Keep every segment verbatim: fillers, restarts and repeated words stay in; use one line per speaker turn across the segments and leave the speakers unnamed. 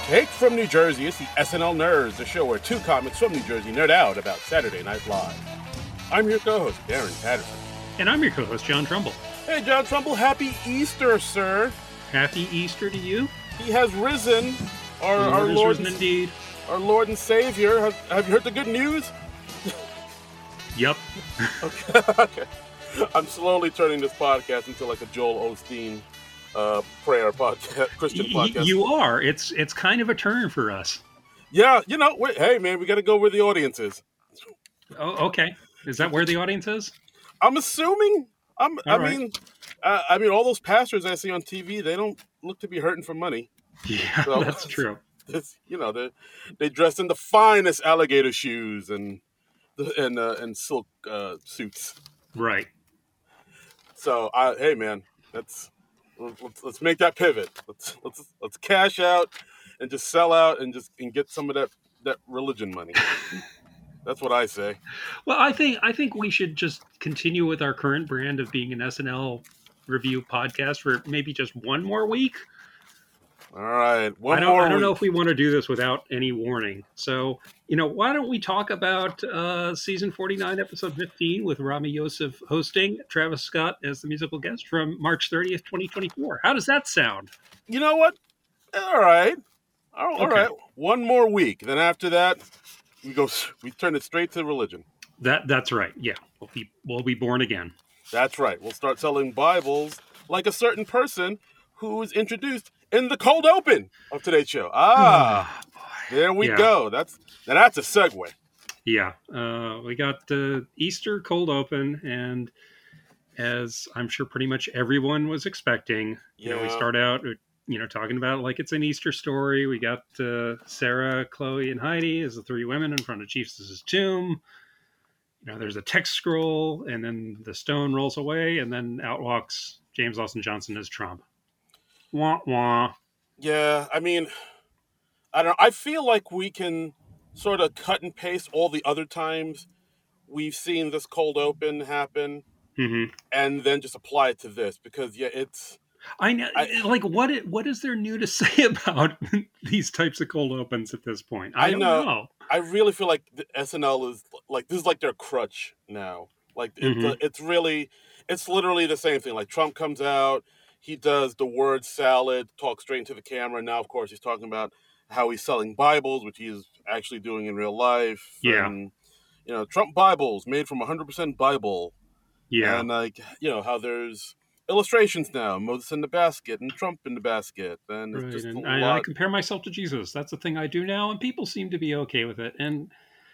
Take from New Jersey, it's the S N L Nerds, the show where two comics from New Jersey nerd out about Saturday Night Live. I'm your co-host, Darren Patterson.
And I'm your co-host, John Trumbull.
Hey, John Trumbull, happy Easter, sir.
Happy Easter to you.
He has risen, our,
Lord
our Lord,
risen indeed.
Our Lord and Savior. Have, have you heard the good news?
Yep.
okay. okay. I'm slowly turning this podcast into like a Joel Osteen uh, prayer podcast, Christian podcast.
Y- you are. It's it's kind of a turn for us.
Yeah, you know, wait, hey, man, we got to go where the audience is.
Oh, okay. Is that where the audience is?
I'm assuming. I'm, I
right.
mean, uh, I mean, all those pastors I see on T V, they don't look to be hurting for money.
Yeah, so, that's true.
It's, you know, they they dress in the finest alligator shoes and and uh, and silk uh, suits.
Right.
So, I, hey, man, let's, let's let's make that pivot. Let's let's let's cash out and just sell out and just and get some of that that religion money. That's what I say.
Well, I think I think we should just continue with our current brand of being an S N L review podcast for maybe just one more week.
All right. One
I don't,
more
I don't
week.
know if we want to do this without any warning. So, you know, why don't we talk about uh, season forty-nine, episode fifteen, with Rami Youssef hosting, Travis Scott as the musical guest from March thirtieth, twenty twenty-four. How does that sound?
You know what? All right. All, all
okay.
right. One more week. Then after that, we go. We turn it straight to religion.
That That's right. Yeah. We'll be, we'll be born again.
That's right. We'll start selling Bibles like a certain person who is introduced in the cold open of today's show. Ah, oh, there we
yeah.
go. That's now that's a segue.
Yeah, uh, we got the uh, Easter cold open, and as I'm sure pretty much everyone was expecting, you
yeah.
know, we start out, you know, talking about it like it's an Easter story. We got uh, Sarah, Chloe, and Heidi as the three women in front of Jesus' tomb. You know, there's a text scroll, and then the stone rolls away, and then out walks James Austin Johnson as Trump. Wah, wah.
Yeah, I mean, I don't know. I feel like we can sort of cut and paste all the other times we've seen this cold open happen,
mm-hmm.
and then just apply it to this because, yeah, it's.
I know. I, like, what? What is there new to say about these types of cold opens at this point? I, I don't know. know.
I really feel like the S N L is like this is like their crutch now. Like
mm-hmm.
it's, it's really, it's literally the same thing. Like Trump comes out. He does the word salad, talks straight into the camera. Now, of course, he's talking about how he's selling Bibles, which he is actually doing in real life.
Yeah.
And, you know, Trump Bibles made from one hundred percent Bible.
Yeah.
And, like, you know, how there's illustrations now. Moses in the basket and Trump in the basket. And,
right.
it's just
and
a
I,
lot...
I compare myself to Jesus. That's the thing I do now. And people seem to be okay with it. And,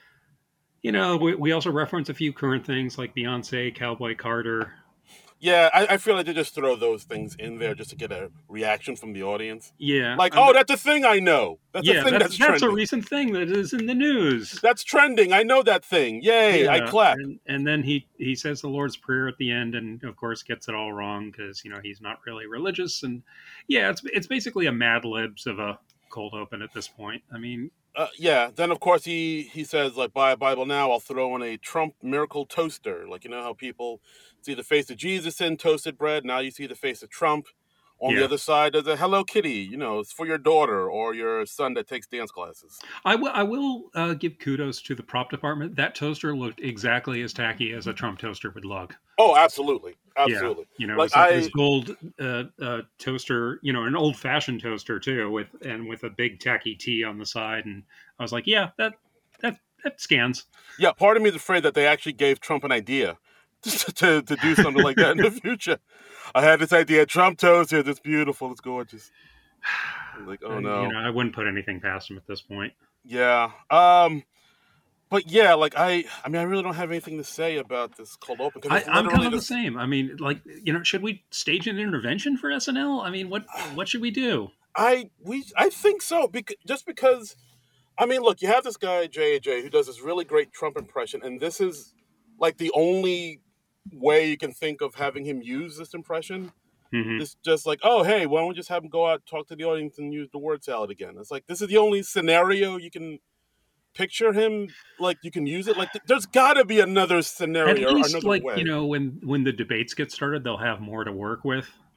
you know, we, we also reference a few current things like Beyonce, Cowboy Carter.
Yeah, I, I feel like they just throw those things in there just to get a reaction from the audience.
Yeah.
Like,
um,
oh, that's a thing I know. That's
yeah,
a thing
that's,
that's,
that's
trending.
a recent thing that is in the news.
That's trending. I know that thing. Yay,
yeah.
I clap.
And, and then he, he says the Lord's Prayer at the end and, of course, gets it all wrong because, you know, he's not really religious. And, yeah, it's it's basically a Mad Libs of a cold open at this point. I mean...
Uh, yeah, then of course he, he says, like, buy a Bible now, I'll throw in a Trump miracle toaster. Like, you know how people see the face of Jesus in toasted bread? Now you see the face of Trump. On
yeah.
the other side, there's a Hello Kitty, you know, it's for your daughter or your son that takes dance classes.
I will, I will uh, give kudos to the prop department. That toaster looked exactly as tacky as a Trump toaster would look.
Oh, absolutely. Absolutely.
Yeah. You know,
like
it's like
I,
this gold uh, uh, toaster, you know, an old-fashioned toaster, too, with and with a big tacky T on the side. And I was like, yeah, that that that scans.
Yeah, part of me is afraid that they actually gave Trump an idea to, to, to do something like that in the future. I had this idea, Trump toast here, it's beautiful, it's gorgeous. I was like, oh no.
You know, I wouldn't put anything past him at this point.
Yeah. Um, but yeah, like I, I mean, I really don't have anything to say about this cold open.
I, I'm kind of the same. I mean, like, you know, should we stage an intervention for S N L? I mean, what what should we do?
I we I think so, because just because, I mean, look, you have this guy J A J who does this really great Trump impression, and this is like the only way you can think of having him use this impression.
Mm-hmm.
It's just like, oh, hey, why don't we just have him go out, talk to the audience, and use the word salad again? It's like, this is the only scenario you can picture him, like, you can use it. Like, th- there's got to be another scenario.
At least,
or another
like,
way.
you know, when, when the debates get started, they'll have more to work with.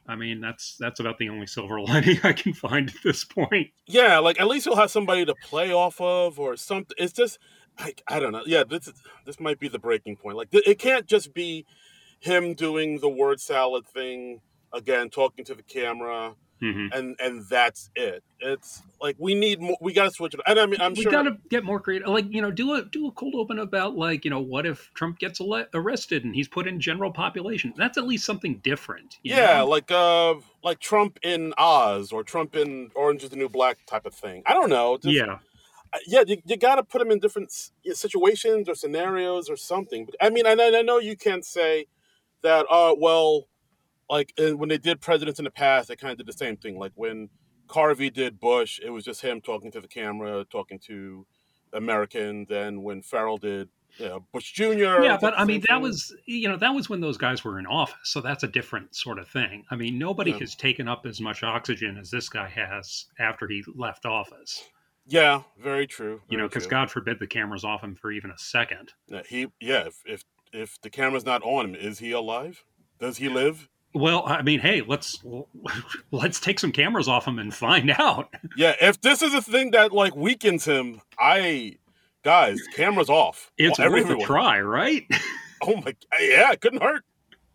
I mean, that's that's about the only silver lining I can find at this point.
Yeah, like at least he'll have somebody to play off of or something. It's just, like, I don't know. Yeah, this is, this might be the breaking point. Like it can't just be him doing the word salad thing again, talking to the camera,
Mm-hmm.
and and that's it. It's like we need more. We got to switch it. And I mean, I'm
we
sure
got to get more creative. Like, you know, do a do a cold open about, like, you know, what if Trump gets ele- arrested and he's put in general population? That's at least something different. You
yeah,
know?
like uh, like Trump in Oz or Trump in Orange is the New Black type of thing. I don't know. Just,
Yeah.
yeah, you, you got to put him in different situations or scenarios or something. But I mean, I, I know you can't say that. Uh, well, like when they did presidents in the past, they kind of did the same thing. Like when Carvey did Bush, it was just him talking to the camera, talking to Americans. And when Farrell did, you know, Bush Junior
Yeah, but I mean, that
thing.
was, you know, that was when those guys were in office. So that's a different sort of thing. I mean, nobody
Yeah.
has taken up as much oxygen as this guy has after he left office.
Yeah, very true. Very
you know, because
true.
God forbid the camera's off him for even a second.
Yeah, he, yeah. If, if if the camera's not on him, is he alive? Does he live?
Well, I mean, hey, let's let's take some cameras off him and find out.
Yeah, if this is a thing that like weakens him, I, guys, cameras off.
It's
Well,
worth
everyone.
a try, right?
Oh my, yeah, it couldn't hurt.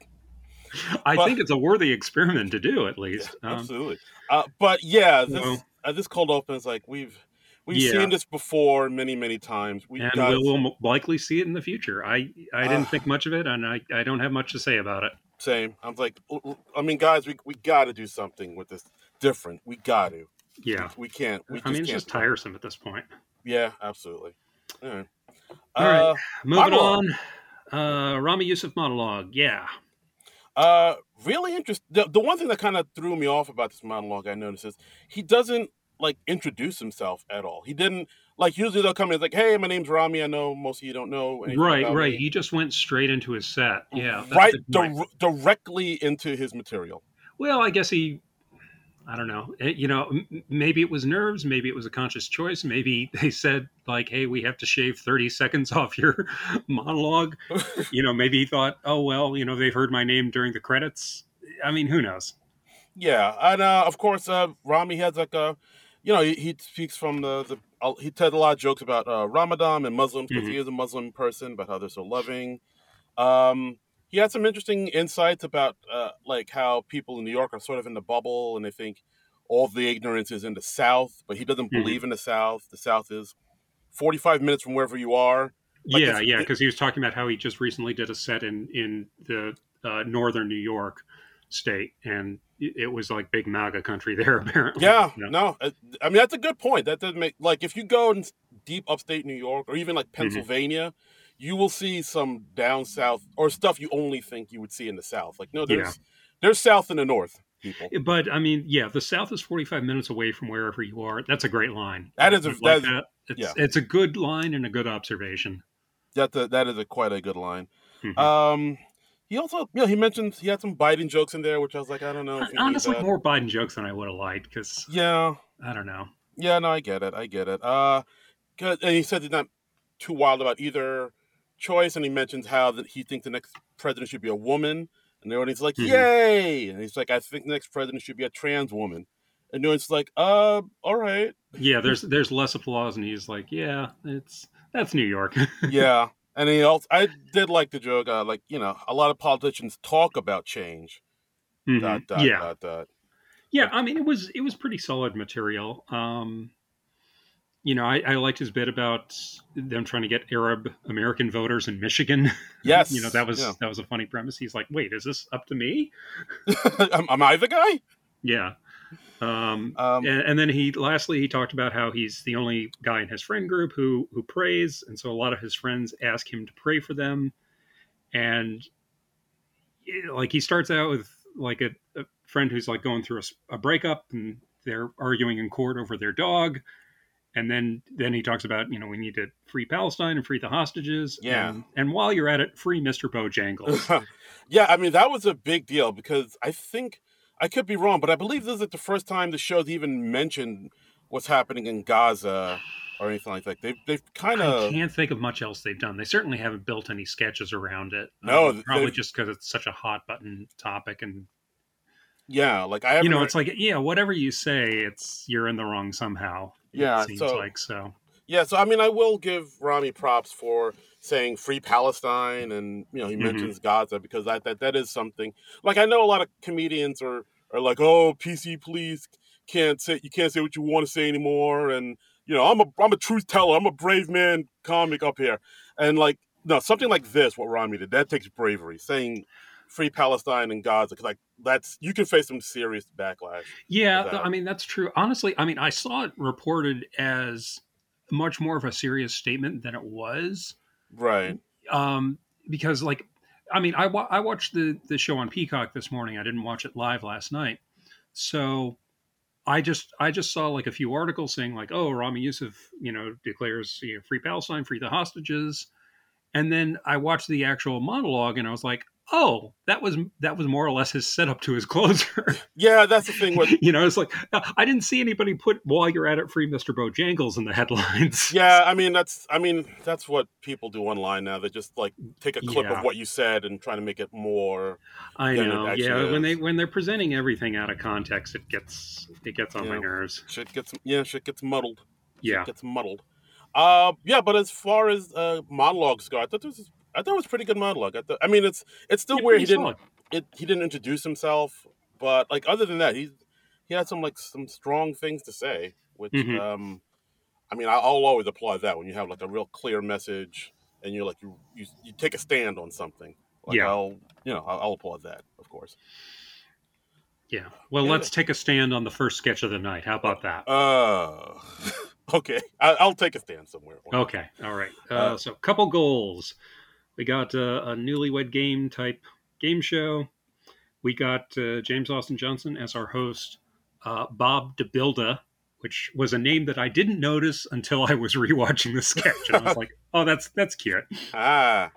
I
But-
think it's a worthy experiment to do, at least.
Yeah,
Um,
absolutely. Uh, but yeah, this
Well-
uh, this cold open is like we've we've
Yeah.
seen this before many many times. We
and
guys,
we'll, we'll likely see it in the future. I, I didn't
Ah.
think much of it, and I, I don't have much to say about it.
same. I was like, l- l- I mean, guys, we we got to do something with this different. We got to.
Yeah.
We can't. We just
I mean, it's
can't.
just tiresome at this point.
Yeah, absolutely. All right.
All right.
Uh,
Moving
monologue.
on. Uh, Rami Youssef monologue. Yeah.
Uh, really interesting. The, the one thing that kind of threw me off about this monologue, I noticed, is he doesn't like introduce himself at all. He didn't like. Usually they'll come in like, "Hey, my name's Rami. I know most of you don't know." anything
Right,
about
right.
me."
He just went straight into his set. Yeah. that's a
right,
good point.
dir- directly into his material.
Well, I guess he, I don't know. Eh, You know, m- maybe it was nerves. Maybe it was a conscious choice. Maybe they said, like, hey, we have to shave thirty seconds off your monologue. You know, maybe he thought, oh, well, you know, they've heard my name during the credits. I mean, who knows?
Yeah, and uh, of course, uh, Rami has like a, you know, he, he speaks from the the. Uh, he tells a lot of jokes about uh, Ramadan and Muslims because he is a Muslim person, about how they're so loving. Um, he had some interesting insights about uh, like how people in New York are sort of in the bubble and they think all the ignorance is in the South, but he doesn't
Mhm.
believe in the South. The South is forty-five minutes from wherever you are. Like,
yeah,
it's-
yeah,
it-
because he was talking about how he just recently did a set in in the uh, northern New York state, and it it was like big MAGA country there, apparently.
Yeah,
You know?
no, uh, I mean that's a good point. That doesn't make like if you go in deep upstate New York or even like Pennsylvania, you will see some down south or stuff you only think you would see in the South. Like no, there's
Yeah.
there's South in the North, people.
But I mean, yeah, the South is forty-five minutes away from wherever you are. That's a great line.
That is a-
I like
that is-
that. It's,
yeah.
it's a good line and a good observation.
That's a, that is a quite a good line.
Mhm.
Um, he also, you know, he mentioned he had some Biden jokes in there, which I was like, I don't know. If you need
Honestly,
that.
more Biden jokes than I would have liked because
Yeah,
I don't know.
yeah, no, I get it, I get it. Uh, good. And he said he's not too wild about either choice, and he mentions how that he thinks the next president should be a woman, and the audience is like,
Mhm.
yay! And he's like, I think the next president should be a trans woman, and the audience is like, uh, all right,
Yeah, there's there's less applause, and he's like, yeah, it's that's New York.
yeah. And he also, I did like the joke, uh, like you know, a lot of politicians talk about change.
Mhm.
Dot dot
Yeah,
dot dot.
yeah. I mean, it was it was pretty solid material. Um, you know, I, I liked his bit about them trying to get Arab American voters in Michigan.
Yes,
You know, that was
yeah.
that was a funny premise. He's like, wait, is this up to me?
am, am I the guy?
Yeah. Um,
Um,
and, and then he lastly he talked about how he's the only guy in his friend group who who prays, and so a lot of his friends ask him to pray for them. And eh, like he starts out with like a, a friend who's like going through a, s- a breakup, and they're arguing in court over their dog. And then then he talks about, you know, we need to free Palestine and free the hostages.
Yeah.
And, and while you're at it, free Mister Bojangles.
yeah, I mean that was a big deal because I think I could be wrong, but I believe this is the first time the show's even mentioned what's happening in Gaza or anything like that. They've they've kind
I
of
can't think of much else they've done. They certainly haven't built any sketches around it.
No,
Um, probably
they've-
just because it's such a hot button topic. And
Yeah, like I
You
haven't
know,
heard.
it's like, yeah, whatever you say, it's you're in the wrong somehow. It
Yeah,
seems
so
like so.
yeah, so I mean, I will give Rami props for saying "Free Palestine," and you know, he
Hmm.
mentions Gaza because that that that is something. Like I know a lot of comedians are are like, "Oh, P C, please can't say you can't say what you want to say anymore," and you know, I'm a I'm a truth teller. I'm a brave man comic up here, and like no, something like this, what Rami did, that takes bravery. Saying "Free Palestine" and Gaza, because like that's you can face some serious backlash for
Yeah, th-
that.
I mean that's true. Honestly, I mean I saw it reported as much more of a serious statement than it was,
Right.
um, because like, I mean I wa- I watched the the show on Peacock this morning. I didn't watch it live last night, so I just I just saw like a few articles saying like, oh, Rami Youssef, you know, declares, you know, free Palestine, free the hostages, and then I watched the actual monologue, and I was like, oh, that was that was more or less his setup to his closer.
Yeah, that's the thing with
You know, it's like I didn't see anybody put "While you're at it, free Mister Bojangles" in the headlines.
Yeah, I mean that's I mean that's what people do online now. They just like take a clip of
Yeah,
what you said and try to make it more
I
than it
know.
actually
Yeah, when they
is.
when they're presenting everything out of context, it gets it gets on my
Yeah,
nerves.
shit gets yeah, shit gets muddled. Shit
Yeah,
gets muddled. Uh, yeah, but as far as uh monologues go, I thought this was I thought it was a pretty good monologue. I thought I mean it's it's still
yeah,
weird
pretty
he didn't
solid.
it he didn't introduce himself, but like other than that, he he had some like some strong things to say, which
Hmm.
um I mean, I- I'll always applaud that when you have like a real clear message and you're like you you, you take a stand on something. Like
Yeah,
I'll you know I'll, I'll applaud that, of course.
yeah. Well,
Yeah.
let's take a stand on the first sketch of the night. How
Uh,
about that?
uh okay. I, I'll take a stand somewhere on that.
Okay, all right.
Uh,
Uh, so, couple goals. We got uh, a newlywed game type game show. We got uh, James Austin Johnson as our host, uh, Bob DeBilda, which was a name that I didn't notice until I was rewatching the sketch, and I was like, "Oh, that's that's cute."
ah,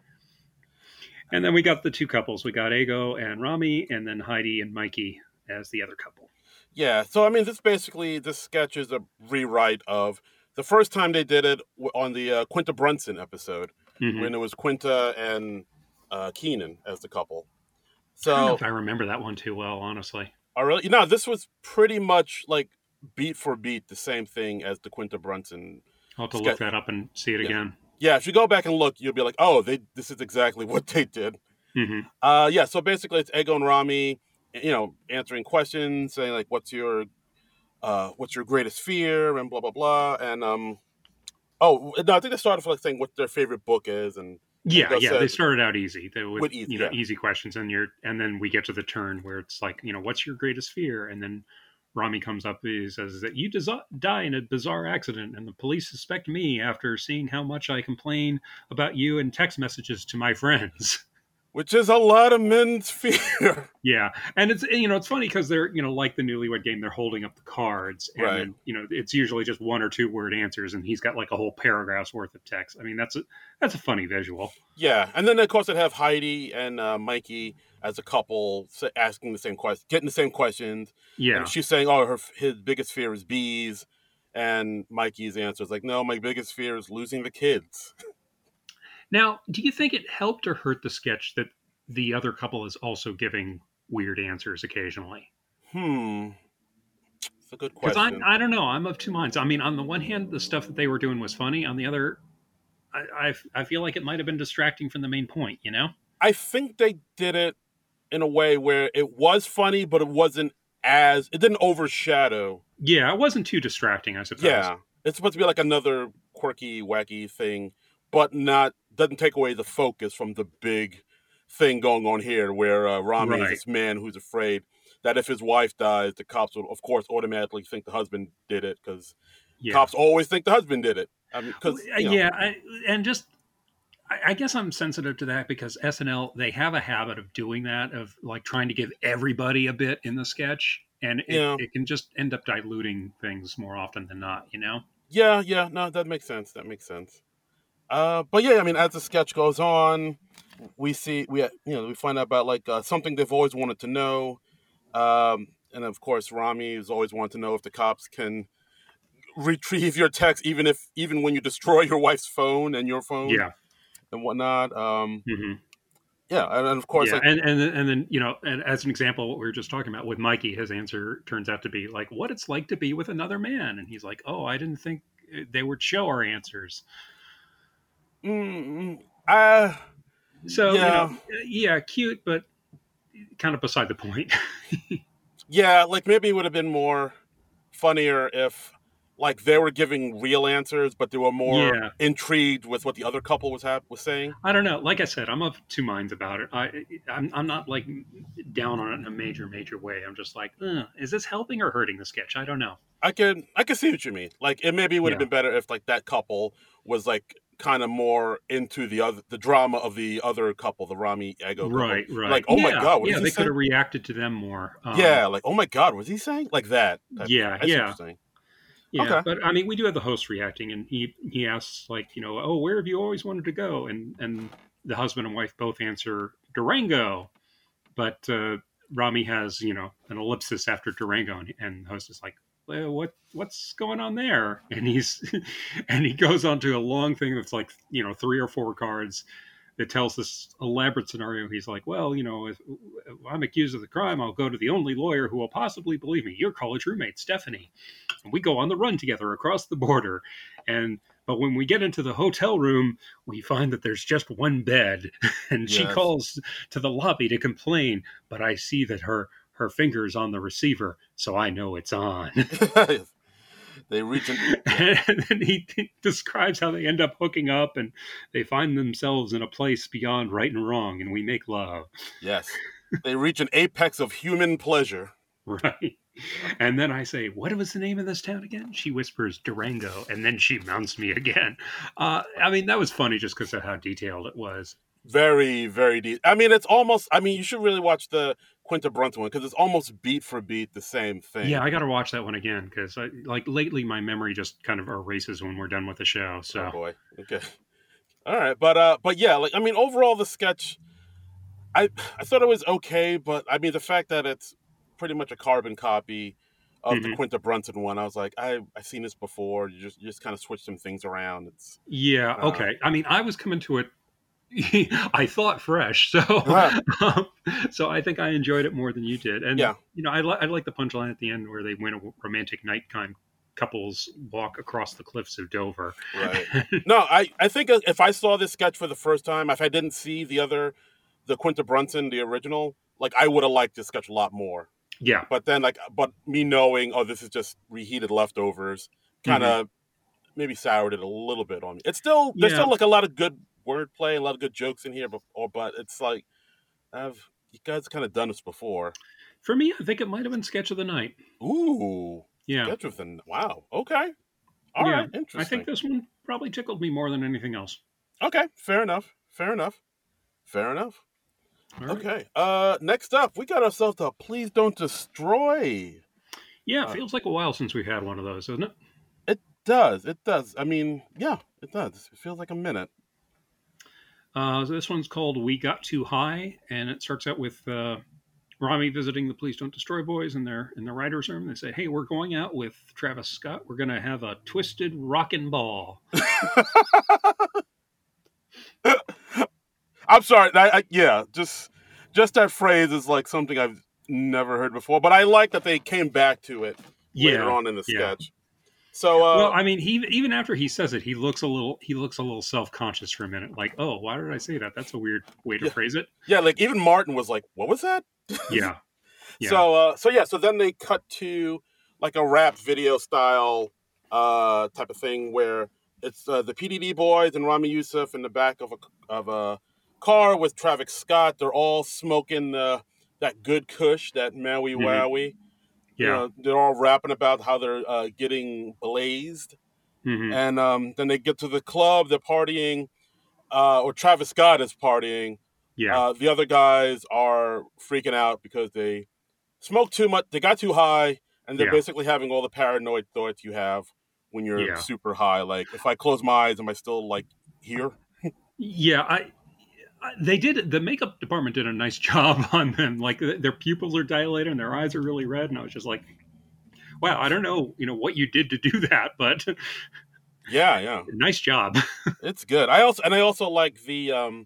And then we got the two couples. We got Ego and Rami, and then Heidi and Mikey as the other couple.
yeah. So I mean, this basically this sketch is a rewrite of the first time they did it w- on the uh, Quinta Brunson episode
Hmm.
when it was Quinta and uh, Keenan as the couple.
I don't know
So
if I remember that one too well, honestly.
I really, you know, this was pretty much like beat for beat the same thing as the Quinta Brunson
I'll have to look
sketch.
that up and see it
Yeah,
again.
yeah. If you go back and look, you'll be like, oh, they this is exactly what they did.
Hmm.
Uh, yeah. So basically, it's Ego and Rami, you know, answering questions, saying like, what's your uh, what's your greatest fear, and blah blah blah, and um, oh no, I think they started for like saying what their favorite book is, and
Yeah,
Ego
yeah. They
said
started out easy they, with
with easy,
you know
yeah,
easy questions, and you're and then we get to the turn where it's like, you know, what's your greatest fear, and then Rami comes up. He says that you des- die in a bizarre accident, and the police suspect me after seeing how much I complain about you in text messages to my friends.
which is a lot of men's fear,
Yeah, and it's you know it's funny because they're you know like the newlywed game, they're holding up the cards, and
right?
then you know it's usually just one or two word answers, and he's got like a whole paragraph's worth of text. I mean that's a that's a funny visual.
Yeah, and then of course I'd have Heidi and uh, Mikey as a couple sa- asking the same question, getting the same questions, and
Yeah.
she's saying, "Oh, her his biggest fear is bees," and Mikey's answer is like, "No, my biggest fear is losing the kids."
Now, do you think it helped or hurt the sketch that the other couple is also giving weird answers occasionally?
Hmm, it's a good
Because I
question.
I don't know, I'm of two minds. I mean, on the one hand, the stuff that they were doing was funny. On the other, I I, I feel like it might have been distracting from the main point. You know?
I think they did it in a way where it was funny, but it wasn't as it didn't overshadow.
Yeah, it wasn't too distracting, I suppose.
Yeah, it's supposed to be like another quirky, wacky thing, but not doesn't take away the focus from the big thing going on here, where uh, Rami is
Right.
this man who's afraid that if his wife dies, the cops will, of course, automatically think the husband did it because
Yeah.
cops always think the husband did it. I mean,
Uh,
because you know,
Yeah, I, and just I, I guess I'm sensitive to that because S N L they have a habit of doing that of like trying to give everybody a bit in the sketch, and
you
it
know,
it can just end up diluting things more often than not. You know?
yeah, yeah, no, that makes sense. That makes sense. Uh, but yeah, I mean, as the sketch goes on, we see we you know we find out about like uh, something they've always wanted to know. Um, and of course, Rami has always wanted to know if the cops can retrieve your text, even if even when you destroy your wife's phone and your phone
Yeah.
and whatnot. Um,
Hmm.
Yeah, and, and of course,
Yeah,
like
and and then- and then you know, and as an example, what we were just talking about with Mikey, his answer turns out to be like, "What it's like to be with another man," and he's like, "Oh, I didn't think they would show our answers."
mm, uh,
So you know,
yeah,
yeah, cute, but kind of beside the point.
yeah, like maybe it would have been more funnier if like they were giving real answers, but they were more
Yeah,
intrigued with what the other couple was hap- was saying.
I don't know. Like I said, I'm of two minds about it. I I'm, I'm not like down on it in a major major way. I'm just like, "Ugh, is this helping or hurting the sketch? I don't know.
I could I could see what you mean. Like it maybe would have
Yeah,
been better if like that couple was like kind of more into the other the drama of the other couple, the Rami Ego couple.
right, right.
Like, oh my
Yeah,
god, what is
yeah.
he
They could
saying?
have reacted to them more. Um,
Yeah, like oh my god, was he saying like that type of thing?
yeah,
I see what
yeah.
you're saying.
Yeah,
Okay.
but I mean, we do have the host reacting, and he he asks like, you know, oh, where have you always wanted to go? And and the husband and wife both answer Durango, but uh, Rami has you know an ellipsis after Durango, and, and the host is like, well, what what's going on there? And he's and he goes on to a long thing that's like you know three or four cards that tells this elaborate scenario. He's like, well, you know, if, if I'm accused of the crime, I'll go to the only lawyer who will possibly believe me, your college roommate, Stephanie. And we go on the run together across the border. And but when we get into the hotel room, we find that there's just one bed. And she
Yes.
calls to the lobby to complain, but I see that her her finger's on the receiver, so I know it's on.
They reach an yeah.
And then he describes how they end up hooking up and they find themselves in a place beyond right and wrong, and we make love.
Yes. They reach an apex of human pleasure.
Right.
Yeah.
And then I say, what was the name of this town again? She whispers Durango, and then she mounts me again. Uh, I mean, that was funny just because of how detailed it was.
Very, very deep. I mean, it's almost. I mean, you should really watch the Quinta Brunson one because it's almost beat for beat the same thing.
Yeah, I got to watch that one again because, like, lately my memory just kind of erases when we're done with the show. So,
oh boy. Okay. All right, but uh, but yeah, like I mean, overall the sketch, I I thought it was okay, but I mean the fact that it's pretty much a carbon copy of the
mhm.
Quinta Brunson one, I was like, I I've seen this before. You just you just kind of switch some things around. It's
Yeah,
uh,
okay. I mean, I was coming to it. I thought fresh, so
uh,
um, so I think I enjoyed it more than you did. And
yeah,
you know, I, li- I like the punchline at the end where they win a romantic nighttime couples walk across the cliffs of Dover.
right. No, I I think if I saw this sketch for the first time, if I didn't see the other, the Quinta Brunson, the original, like I would have liked this sketch a lot more.
Yeah,
But then, like, but me knowing, oh, this is just reheated leftovers, kind
hmm
of maybe soured it a little bit on me. It's still there's
yeah.
still like a lot of good wordplay, a lot of good jokes in here, but or, but it's like I've you guys kind of done this before.
For me, I think it might have been sketch of the night.
Ooh,
Yeah,
sketch with the wow. Okay, all
yeah.
right,
I think
interesting.
this one probably tickled me more than anything else.
Okay, fair enough. Fair enough. Fair enough.
All right.
Okay. Uh, next up, we got ourselves a Please Don't Destroy.
Yeah, it
Uh,
feels like a while since we've had one of those, doesn't it?
it does. It does. I mean, yeah, it does. It feels like a minute.
Uh, so this one's called "We Got Too High," and it starts out with uh, Rami visiting the Please Don't Destroy boys in their in the writers' room. They say, "Hey, we're going out with Travis Scott. We're going to have a twisted rockin' ball."
I'm sorry. I, I, yeah, just just that phrase is like something I've never heard before, but I like that they came back to it later
Yeah,
on in the
yeah.
sketch. So,
Well,
uh,
I mean, he even after he says it, he looks a little he looks a little self conscious for a minute, like, "Oh, why did I say that? That's a weird way to
yeah,
phrase it."
yeah, like even Martin was like, "What was that?"
Yeah, yeah,
So, uh, so yeah, so then they cut to like a rap video style uh, type of thing where it's uh, the P D D boys and Rami Youssef in the back of a of a car with Travis Scott. They're all smoking uh, that good Kush, that Maui
hmm
Wowie. You
yeah,
know, they're all rapping about how they're uh, getting blazed,
hmm
and um, then they get to the club. They're partying, uh, or Travis Scott is partying.
yeah,
Uh, the other guys are freaking out because they smoked too much. They got too high, and they're
yeah,
basically having all the paranoid thoughts you have when you're
yeah,
super high. Like, if I close my eyes, am I still like here?
yeah. I they did the makeup department did a nice job on them. Like their pupils are dilated and their eyes are really red, and I was just like, "Wow, I don't know, you know, what you did to do that, but
Yeah, yeah,
nice job."
it's good. I also and I also like the um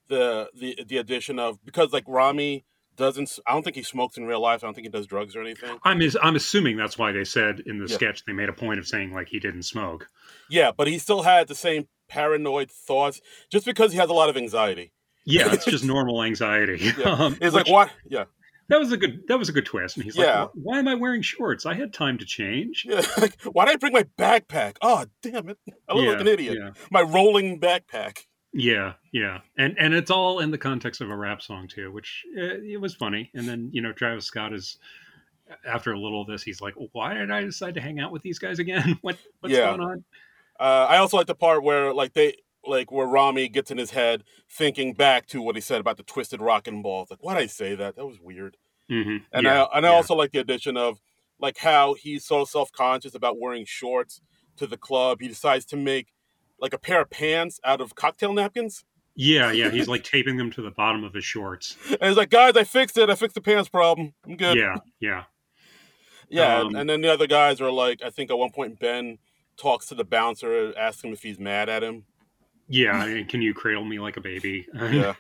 the the the addition of, because like Rami doesn't, I don't think he smokes in real life. I don't think he does drugs or anything.
I'm I'm assuming that's why they said in the
Yeah.
sketch they made a point of saying like he didn't smoke.
Yeah, but he still had the same paranoid thoughts just because he has a lot of anxiety.
Yeah, it's just normal anxiety.
Yeah.
Um,
It's
which-
like, what? Yeah.
That was a good. That was a good twist. And he's
Yeah.
like, "Why am I wearing shorts? I had time to change."
Yeah. Like, why did I bring my backpack? Oh, damn it. I look
yeah,
like an idiot.
Yeah,
My rolling backpack.
yeah, yeah. And and it's all in the context of a rap song too, which uh, it was funny. And then you know Travis Scott is, after a little of this, he's like, "Why did I decide to hang out with these guys again? What what's
Yeah.
going on?"
Uh, I also like the part where like they like where Rami gets in his head thinking back to what he said about the twisted rockin' ball. It's like, why'd I say that? That was weird.
Mm-hmm.
And
yeah,
I and I
yeah.
also like the addition of like how he's so self conscious about wearing shorts to the club. He decides to make like a pair of pants out of cocktail napkins.
Yeah, yeah, he's like taping them to the bottom of his shorts.
And he's like, guys, I fixed it. I fixed the pants problem. I'm good.
Yeah, yeah,
Yeah.
Um,
and, and then the other guys are like, I think at one point Ben talks to the bouncer, asks him if he's mad at him.
yeah. And can you cradle me like a baby?
Yeah.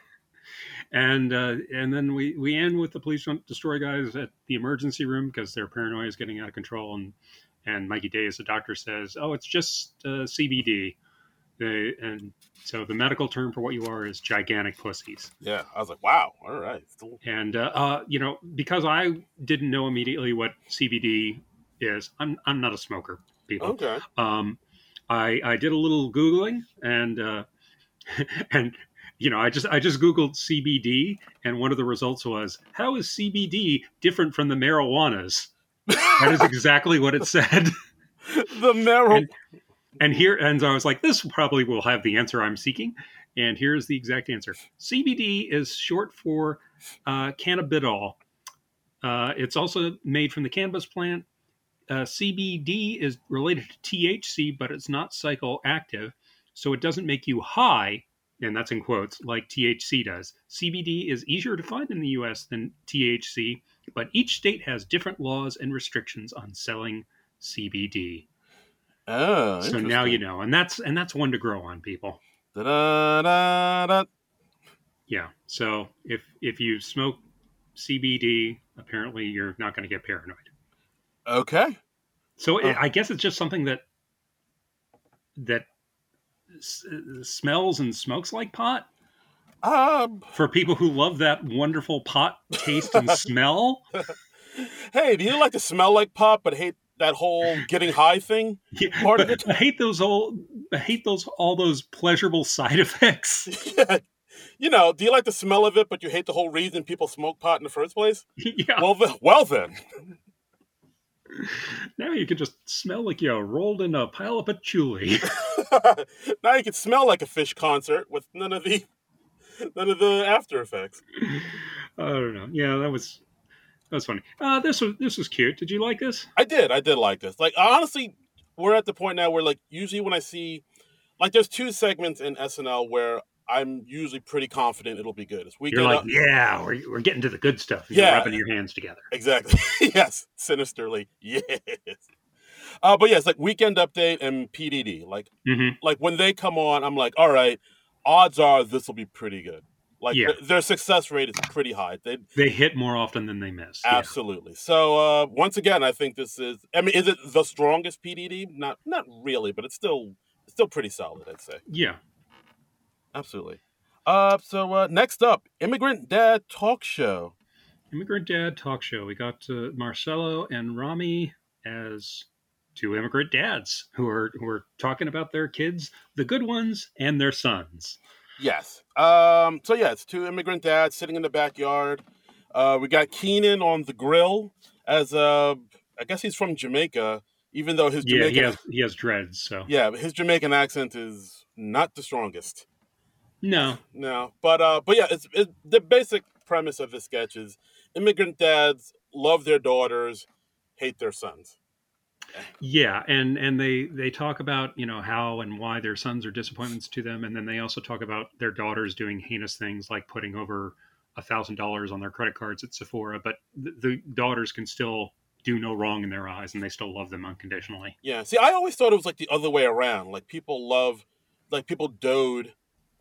And uh, and then we, we end with the police don't destroy guys at the emergency room because their paranoia is getting out of control. And and Mikey Day, as the doctor, says, "Oh, it's just uh, C B D." They, and so the medical term for what you are is gigantic pussies.
Yeah. I was like, wow. All right. Still...
And uh, uh, you know, because I didn't know immediately what C B D is, I'm I'm not a smoker, people.
Okay.
Um, I I did a little googling and uh, and you know I just I just googled C B D and one of the results was, how is C B D different from the marijuanas? That is exactly what it said.
The marrow.
And, and here and I was like, this probably will have the answer I'm seeking. And here's the exact answer. C B D is short for uh, cannabidiol. Uh, it's also made from the cannabis plant. Uh, C B D is related to T H C, but it's not psychoactive, so it doesn't make you high, and that's in quotes, like T H C does. C B D is easier to find in the U S than T H C, but each state has different laws and restrictions on selling C B D.
Oh,
So now you know, and that's and that's one to grow on, people.
Da-da-da-da.
Yeah. So if if you smoke C B D, apparently you're not going to get paranoid.
Okay.
So
Uh.
it, I guess it's just something that that s- smells and smokes like pot
Um.
for people who love that wonderful pot taste and smell.
Hey, do you like to smell like pot but hate that whole getting high thing?
Yeah,
Part of
but
it.
I hate those all. I hate those all those pleasurable side effects.
Yeah. You know, do you like the smell of it, but you hate the whole reason people smoke pot in the first place?
Yeah.
Well, th- well then.
Now you can just smell like you rolled in a pile of patchouli.
Now you can smell like a Fish concert with none of the none of the after effects.
I don't know. Yeah, that was that was funny. Uh, this was this was cute. Did you like this?
I did. I did like this. Like, honestly, we're at the point now where, like, usually when I see, like, there's two segments in S N L where I'm usually pretty confident it'll be good. It's
You're
Weekend
like,
Up-
yeah, we're, we're getting to the good stuff. You're
Yeah.
rubbing your hands together.
Exactly. Yes. Sinisterly. Yes. Uh, but yeah, it's like Weekend Update and P D D. Like,
hmm
like when they come on, I'm like, all right, odds are this will be pretty good. Like,
Yeah.
th- their success rate is pretty high. They
They hit more often than they miss. Yeah.
absolutely. So uh, once again, I think this is. I mean, is it the strongest P D D? Not, not really, but it's still, it's still pretty solid. I'd say.
Yeah.
Absolutely. Uh, so uh, next up, Immigrant Dad Talk Show.
Immigrant Dad Talk Show. We got uh, Marcelo and Rami as two immigrant dads who are who are talking about their kids, the good ones, and their sons.
Yes. Um. So yeah, it's two immigrant dads sitting in the backyard. Uh, we got Keenan on the grill as uh, I guess he's from Jamaica, even though his
Yeah,
Jamaican
he has he has dreads. So
yeah, his Jamaican accent is not the strongest.
no,
No, but uh, but yeah, it's it, the basic premise of the sketch is immigrant dads love their daughters, hate their sons.
yeah, and and they they talk about you know how and why their sons are disappointments to them, and then they also talk about their daughters doing heinous things like putting over a thousand dollars on their credit cards at Sephora, but the, the daughters can still do no wrong in their eyes, and they still love them unconditionally.
Yeah. See, I always thought it was like the other way around. Like people love, like people dote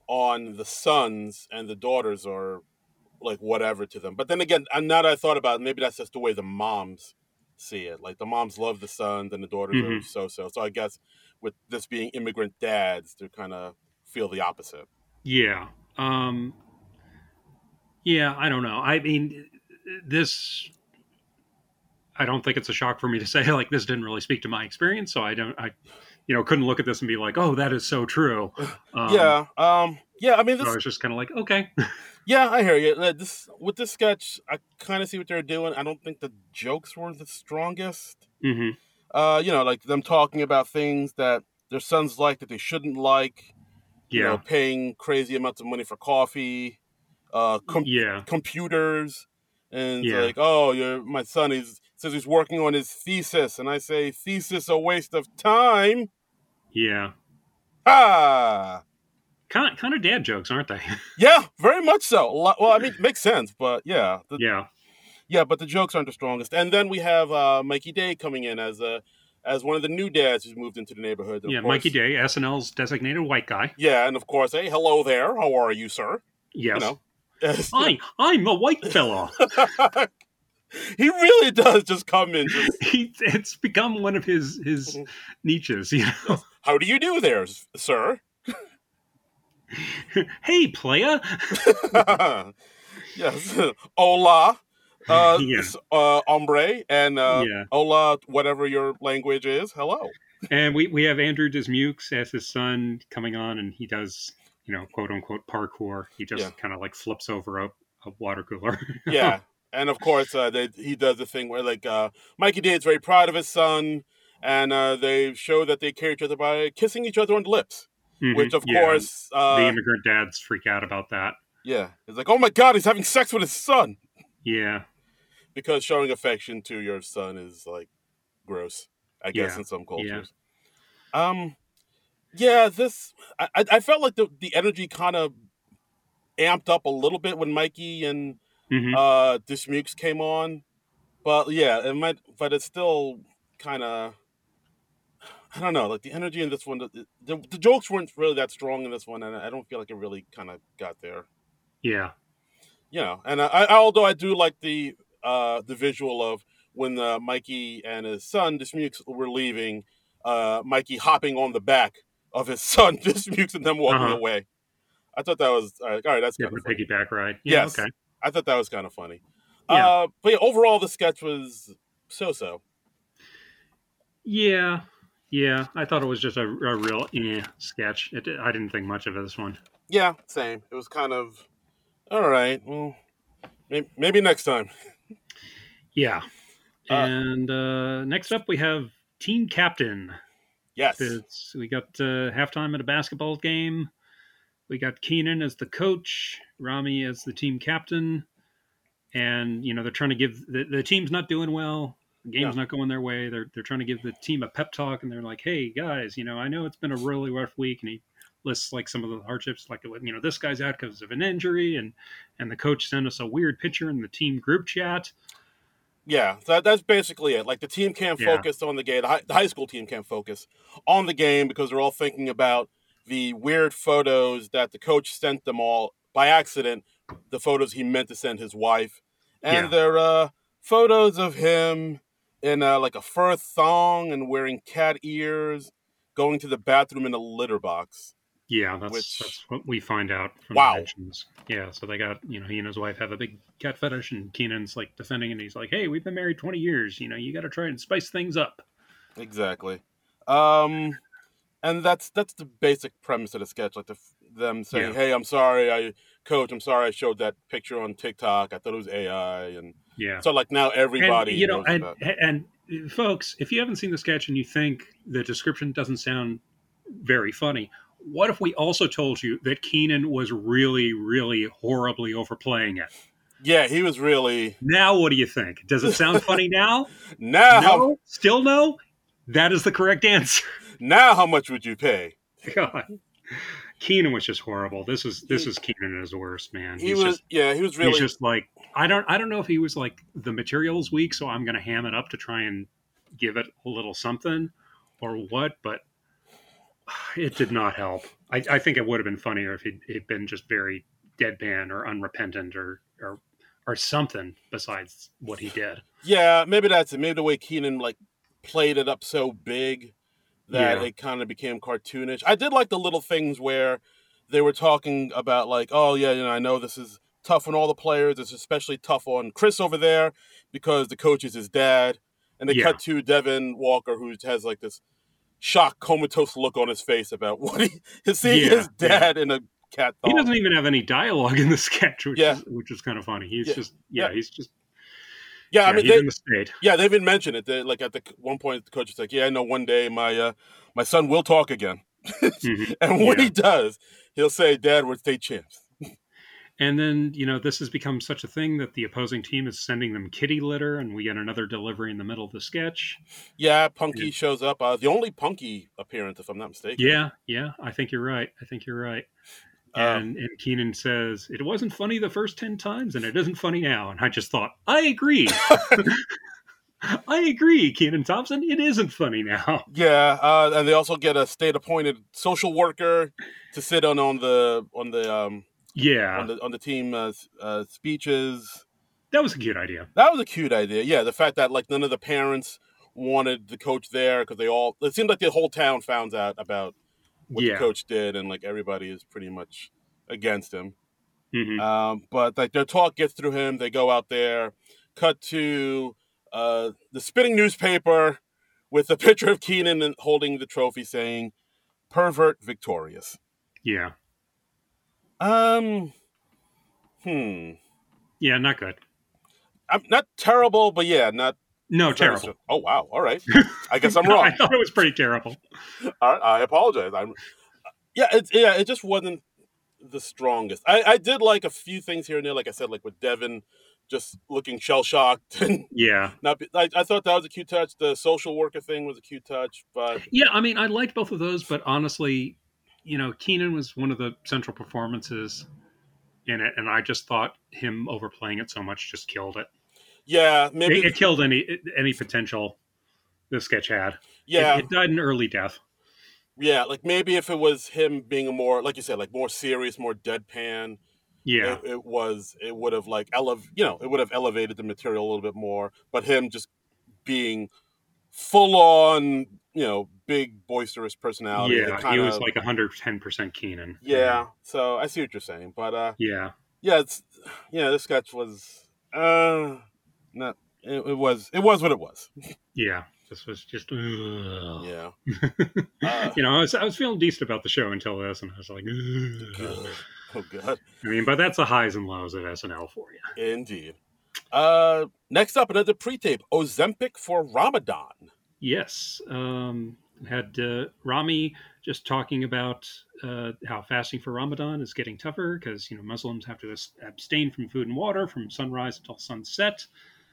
on the sons, and the daughters are like whatever to them. But then again, and now that I thought about it, maybe that's just the way the moms see it. Like the moms love the sons and the daughters
hmm
are so so. So I guess with this being immigrant dads, they kind of feel the opposite.
Yeah. Um, yeah, I don't know. I mean, this, I don't think it's a shock for me to say, like, this didn't really speak to my experience. So I don't, I, you know, couldn't look at this and be like, oh, that is so true. Um,
Yeah, um, yeah. I mean,
so I
this.
was just kind of like, okay.
Yeah, I hear you. Uh, This with this sketch, I kind of see what they're doing. I don't think the jokes were the strongest.
hmm
Uh, you know, like them talking about things that their sons like that they shouldn't like. You know,
Yeah.
paying crazy amounts of money for coffee, uh, com-
Yeah.
computers, and it's
Yeah.
like, oh, your my son is says he's working on his thesis, and I say, thesis a waste of time.
Yeah.
Ah,
Kind of, kind of dad jokes, aren't they?
yeah, very much so. A lot- Well, I mean, it makes sense, but yeah, the,
yeah.
yeah, but the jokes aren't the strongest. And then we have uh, Mikey Day coming in as a as one of the new dads who's moved into the neighborhood. And
Yeah.
of course,
Mikey Day, S N L's designated white guy.
Yeah, and of course, hey, hello there. How are you, sir? You
Yes.
know,
Hi, I'm a white fella.
he really does just come in. Just,
he, it's become one of his his niches. You know?
how do you do there, s- sir?
Hey, playa.
Yes, hola, uh,
Yeah.
s- uh, hombre, and uh,
Yeah.
hola, whatever your language is. Hello.
And we, we have Andrew Dismukes as his son coming on, and he does, you know, quote unquote parkour. He just
Yeah.
kind of like flips over a, a water cooler.
Yeah, and of course, uh, they, he does the thing where like uh, Mikey Day is very proud of his son, and uh, they show that they care each other by kissing each other on the lips.
Mhm.
Which, of
Yeah,
course, uh,
the immigrant dads freak out about that.
yeah, it's like, oh my god, he's having sex with his son.
Yeah.
Because showing affection to your son is like gross, I guess,
Yeah.
in some
Yeah.
cultures. Um, yeah, this I, I I felt like the the energy kind of amped up a little bit when Mikey and
hmm
uh Dismukes came on, but yeah, it might, but it's still kind of, I don't know, like the energy in this one, the, the the jokes weren't really that strong in this one, and I don't feel like it really kind of got there.
Yeah.
You know, and I, I although I do like the uh the visual of when uh, Mikey and his son Dismukes were leaving, uh Mikey hopping on the back of his son Dismukes and them walking
Uh-huh.
away. I thought that was all right. All right, that's
Yeah,
kind of
the
funny.
piggyback ride. Yeah.
Yes,
Okay.
I thought that was kind of funny.
Yeah.
Uh, but yeah, overall the sketch was so-so.
Yeah. Yeah. I thought it was just a, a real eh, sketch. It, I didn't think much of this one.
Yeah, same. It was kind of all right. Well, maybe, maybe next time.
Yeah.
Uh,
And uh, next up, we have Team Captain.
yes.
It's, we got uh, halftime at a basketball game. We got Keenan as the coach, Rami as the team captain, and you know they're trying to give the, the team's not doing well. The game's
Yeah.
not going their way. They're they're trying to give the team a pep talk, and they're like, "Hey guys, you know I know it's been a really rough week," and he lists like some of the hardships, like you know this guy's out because of an injury, and and the coach sent us a weird picture in the team group chat.
Yeah, that, that's basically it. Like the team can't
Yeah.
focus on the game. The high, the high school team can't focus on the game because they're all thinking about the weird photos that the coach sent them all by accident. The photos he meant to send his wife, and
Yeah.
they're uh, photos of him in uh, like a fur thong and wearing cat ears, going to the bathroom in a litter box.
Yeah, that's
Which-
that's what we find out from
Wow.
the mentions. Yeah, so they got, you know, he and his wife have a big cat fetish, and Keenan's like defending, and he's like, "Hey, we've been married twenty years. You know, you got to try and spice things up."
Exactly. Um, and that's that's the basic premise of the sketch. Like the, them saying,
Yeah.
"Hey, I'm sorry, I coach. I'm sorry, I showed that picture on TikTok. I thought it was A I." And
Yeah,
so, like now, everybody
and, you know,
knows
and
about.
and uh, folks, if you haven't seen the sketch and you think the description doesn't sound very funny, what if we also told you that Keenan was really, really horribly overplaying it?
Yeah, he was really
Now, what do you think? Does it sound funny now?
now.
No, still no. That is the correct answer.
Now, how much would you pay?
God. Keenan was just horrible. This is this is Keenan at his worst, man.
He
He's
was.
just
yeah, he was really.
he's just like I don't I don't know if he was like the material's weak, so I'm gonna ham it up to try and give it a little something or what, but It did not help. I, I think it would have been funnier if he'd, he'd been just very deadpan or unrepentant or, or or something besides what he did.
Yeah, maybe that's it. Maybe the way Keenan like played it up so big that
Yeah.
it kind of became cartoonish. I did like the little things where they were talking about like, oh yeah, you know, I know this is tough on all the players. It's especially tough on Chris over there because the coach is his dad. And they
Yeah.
cut to Devin Walker, who has like this shocked, comatose look on his face about what he is seeing
Yeah,
his dad in a cat
He
thong.
doesn't even have any dialogue in the sketch, which
Yeah.
is which is kind of funny. He's
Yeah.
just yeah,
Yeah.
he's just
Yeah, I
yeah,
mean,
he's
they,
in the state.
yeah, they even mentioned it. They, like at the one point, the coach is like, "Yeah, I know one day my uh, my son will talk again,"
Mhm.
and when
Yeah.
he does, he'll say, "Dad, we're state champs."
And then, you know, this has become such a thing that the opposing team is sending them kitty litter, and we get another delivery in the middle of the sketch.
Yeah, Punky
Yeah.
shows up. Uh, the only Punky appearance, if I'm not mistaken.
Yeah, yeah, I think you're right. I think you're right.
Uh,
And and Keenan says, it wasn't funny the first ten times, and it isn't funny now. And I just thought, I agree. I agree, Keenan Thompson. It isn't funny now.
yeah, uh, and they also get a state-appointed social worker to sit on on the on the um
Yeah,
on the on the team uh, s- uh, speeches.
that was a cute idea.
That was a cute idea. Yeah, the fact that like none of the parents wanted the coach there because they all it seemed like the whole town found out about what
Yeah.
the coach did, and like everybody is pretty much against him.
Mhm.
Um, but like their talk gets through him. They go out there, cut to uh, the spinning newspaper with a picture of Keenan and holding the trophy, saying "Pervert victorious."
Yeah.
Um, hmm,
Yeah, not good.
I'm not terrible, but yeah, not
No,
very
terrible.
strong. Oh wow, all right. I guess I'm
I
wrong.
thought it was pretty terrible.
All right, I apologize. I'm yeah, it's yeah, it just wasn't the strongest. I, I did like a few things here and there, like I said, like with Devin just looking shell shocked and
Yeah.
not. Be, I, I thought that was a cute touch. The social worker thing was a cute touch, but
Yeah, I mean, I liked both of those, but honestly, you know, Keenan was one of the central performances in it, and I just thought him overplaying it so much just killed it.
yeah, maybe
It, it killed any any potential the sketch had.
yeah,
It, it died an early death.
yeah, like maybe if it was him being a more, like you said, like more serious, more deadpan.
Yeah.
It, it was. It would have like elev, you know, it would have elevated the material a little bit more. But him just being full on, you know, big boisterous personality.
Yeah,
it kinda,
he was like one hundred ten percent Keenan.
yeah. So I see what you're saying, but uh,
Yeah.
yeah, it's yeah. This sketch was uh, not. It, it was. It was what it was.
Yeah. This was just, ugh.
Yeah. Uh,
You know, I was, I was feeling decent about the show until this, and I was like,
Good.
ugh.
Oh god.
I mean, but that's the highs and lows of S N L for you.
Indeed. Uh, next up, another pre-tape: Ozempic for Ramadan.
Yes. Um, had uh, Rami just talking about uh, how fasting for Ramadan is getting tougher because, you know, Muslims have to abstain from food and water from sunrise until sunset.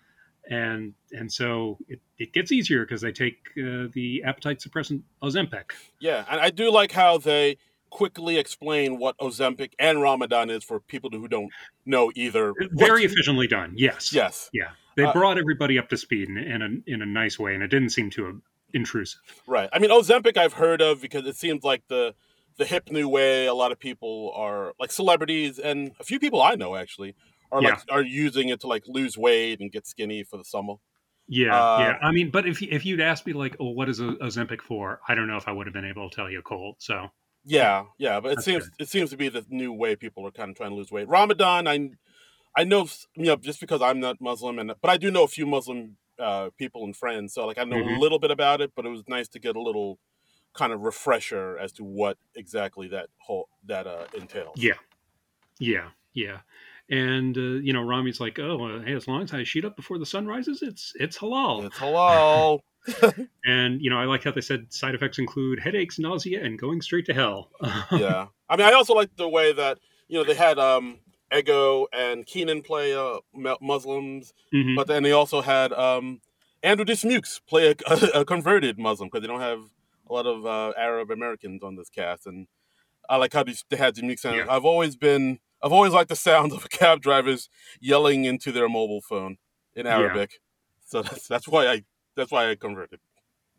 And and so it, it gets easier because they take uh, the appetite suppressant Ozempic.
Yeah, and I do like how they quickly explain what Ozempic and Ramadan is for people who don't know either.
Very
What-
efficiently done. Yes.
Yes.
Yeah. They
Uh,
brought everybody up to speed in, in a in a nice way, and it didn't seem too intrusive.
Right. I mean, Ozempic I've heard of because it seems like the the hip new way. A lot of people are like celebrities, and a few people I know actually are like are using it to like lose weight and get skinny for the summer.
Yeah,
Uh,
yeah. I mean, but if if you'd asked me like, "Oh, what is O- Ozempic for?" I don't know if I would have been able to tell you cold. So
Yeah, yeah, but it
That's
seems
good.
it seems to be the new way people are kind of trying to lose weight. Ramadan, I I know, you know, just because I'm not Muslim, and but I do know a few Muslim uh, people and friends, so like I know
Mhm.
a little bit about it. But it was nice to get a little kind of refresher as to what exactly that whole that uh, entails.
yeah, yeah, yeah. And uh, you know, Rami's like, "Oh, uh, hey, as long as I shoot up before the sun rises, it's it's halal."
It's halal.
And you know, I like how they said side effects include headaches, nausea, and going straight to hell.
Yeah, I mean, I also like the way that you know they had um, Ego and Keenan play uh, mu- Muslims,
Mhm.
but then they also had um, Andrew Dismukes play a, a, a converted Muslim because they don't have a lot of uh, Arab Americans on this cast, and I like how these, they had Dismukes sound.
Yeah.
I've always been, I've always liked the sound of cab drivers yelling into their mobile phone in Arabic, so that's that's why I that's why I converted.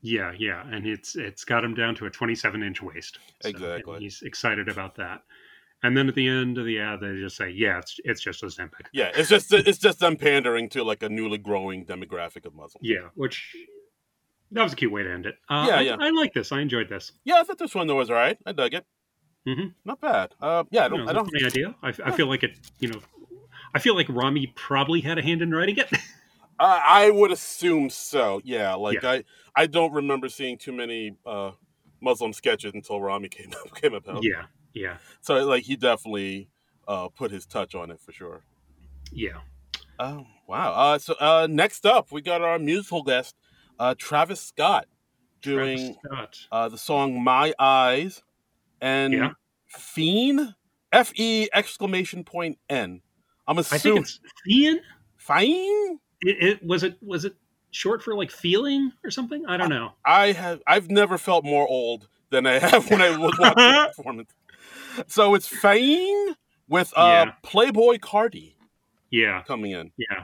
Yeah, yeah, and it's it's got him down to a twenty-seven inch waist. So and
Exactly.
he's excited about that. And then at the end of the ad, they just say, "Yeah, it's it's just Ozempic."
Yeah, it's just it's just them pandering to like a newly growing demographic of Muslims.
Yeah, which that was a cute way to end it. Uh,
Yeah,
I
yeah,
I like this. I enjoyed this.
yeah. I thought this one was alright. I dug it.
hmm
Not bad. Uh, yeah, I
You
don't.
know,
I
it's a
don't.
funny idea. I, I
Yeah.
feel like it. You know, I feel like Rami probably had a hand in writing it.
I, I would assume so. Yeah, like
yeah,
I I don't remember seeing too many uh Muslim sketches until Rami came came about.
yeah, yeah,
So like he definitely uh put his touch on it for sure.
yeah.
Oh wow. Uh, so uh, next up we got our musical guest, uh, Travis Scott,
Travis
doing
Scott.
uh the song "My Eyes"
Yeah,
and "Fiend," F E exclamation point N. I'm
I think
assuming
it's Fian.
"Fine."
It, it was it was it short for like feeling or something? I don't know.
I have I've never felt more old than I have when I was watching the performance. So it's Fine with uh
yeah,
Playboy Cardi
yeah,
coming in.
yeah.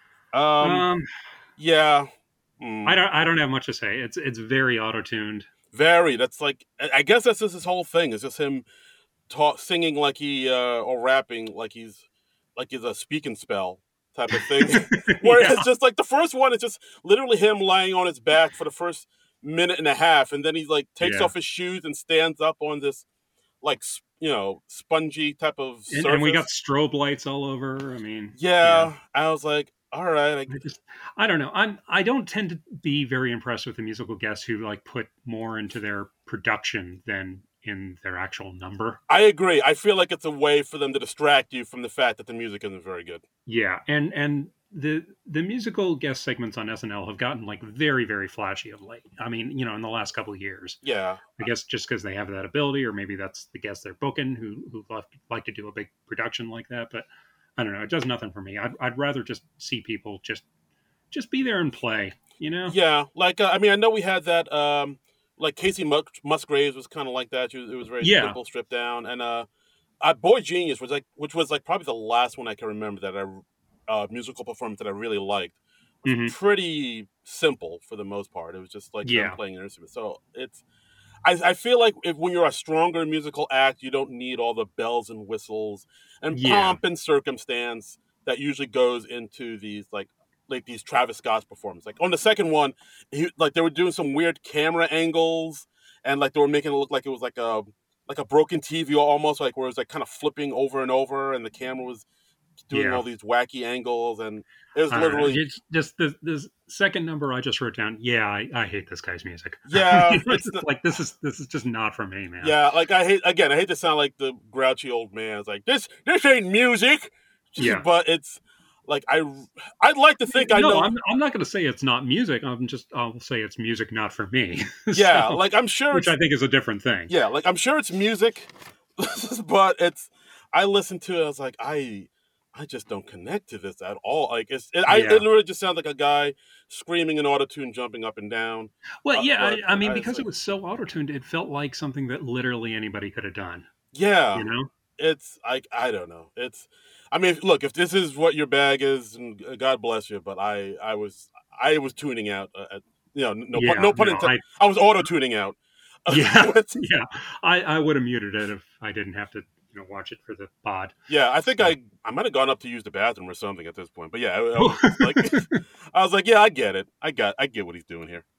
Um
Um,
yeah.
I
Mm,
don't I don't have much to say. It's it's very auto tuned.
very. That's like I I guess that's just his whole thing. It's just him talk singing like he uh or rapping like he's like he's a speak and spell type of thing. Where
yeah,
it's just like the first one is just literally him lying on his back for the first minute and a half, and then he like takes
yeah.
off his shoes and stands up on this like s- you know spongy type of
And, and we got
surface.
strobe lights all over. I mean, yeah.
Yeah, I was like, all right, I,
I just I don't know. I'm I don't tend to be very impressed with the musical guests who like put more into their production than in their actual number.
I agree. I feel like it's a way for them to distract you from the fact that the music isn't very good.
Yeah, and and the the musical guest segments on S N L have gotten like very very flashy of late. I mean, you know, in the last couple of years.
Yeah,
I guess just because they have that ability, or maybe that's the guests they're booking who who love, like to do a big production like that. But I don't know. It does nothing for me. I'd, I'd rather just see people just just be there and play. You know?
yeah. Like uh, I mean, I know we had that. Um, like Casey Mus- Musgraves was kind of like that. She was, it was very
Yeah.
simple, stripped down, and uh, uh, Boy Genius was like, which was like probably the last one I can remember that I uh, musical performance that I really liked. Was
hmm
pretty simple for the most part. It was just like them
Yeah.
playing an instrument. So it's I, I feel like if when you're a stronger musical act, you don't need all the bells and whistles and
Yeah.
pomp and circumstance that usually goes into these like like these Travis Scott's performances. Like on the second one, he like they were doing some weird camera angles and like they were making it look like it was like a like a broken T V almost like where it was like kind of flipping over and over and the camera was doing
Yeah.
all these wacky angles and it was
I don't know.
literally
It's just the this second number I just wrote down. Yeah, I, I hate this guy's music.
yeah,
It's
it's
just like this is this is just not for me, man.
yeah, like I hate again. I hate to sound like the grouchy old man. It's like this. This ain't music,
Yeah.
but it's like I. I'd like to think I
No,
know.
I'm I'm not going to say it's not music. I'm just I'll say it's music not for me.
Yeah,
So,
like I'm sure
which
it's.
I think is a different thing.
Yeah, like I'm sure it's music, but it's. I listened to it. I was like, I. I just don't connect to this at all. Like it's. It, I.
Yeah.
It literally just sounds like a guy screaming in autotune, jumping up and down.
Well,
Uh,
yeah,
but
I, I mean,
I was
because
like,
it was so auto-tuned, it felt like something that literally anybody could have done.
yeah.
You know?
It's like I don't know. It's I mean, look, if this is what your bag is, and God bless you, but I I was I was tuning out. Uh, at, you know, no pun,
Yeah,
no pun
no,
intended.
I
I was auto tuning out.
yeah,
But,
yeah. I I would have muted it if I didn't have to, you know, watch it for the pod.
yeah, I think
So.
I I might have gone up to use the bathroom or something at this point. But yeah, I, I was just like I was like, yeah, I get it. I got I get what he's doing here.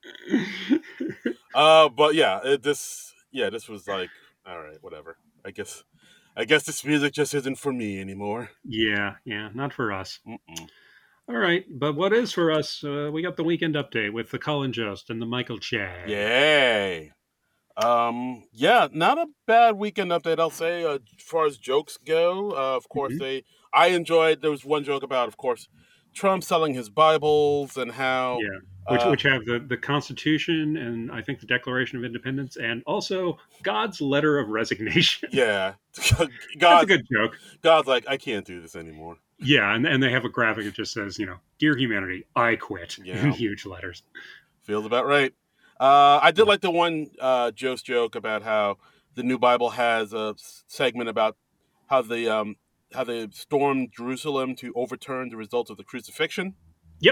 Uh, but yeah, it, this yeah, this was like all right, whatever. I guess I guess this music just isn't for me anymore.
Yeah, yeah, not for us.
Mm-mm.
All right, but what is for us? Uh, we got the weekend update with the Colin Jost and the Michael Che.
Yay. Um, yeah, not a bad weekend update, I'll say. Uh, as far as jokes go, uh, of course,
Mhm.
they. I enjoyed. There was one joke about, of course, Trump selling his Bibles and how.
Yeah, which
Uh,
which have the the Constitution and I think the Declaration of Independence and also God's letter of resignation.
yeah,
That's a
God,
good joke.
God's like, I can't do this anymore.
Yeah, and and they have a graphic that just says, you know, "Dear humanity, I quit" in
Yeah.
huge letters.
Feels about right. Uh, I did like the one uh, Joe's joke about how the New Bible has a s- segment about how the um, how they stormed Jerusalem to overturn the results of the crucifixion.
Yep.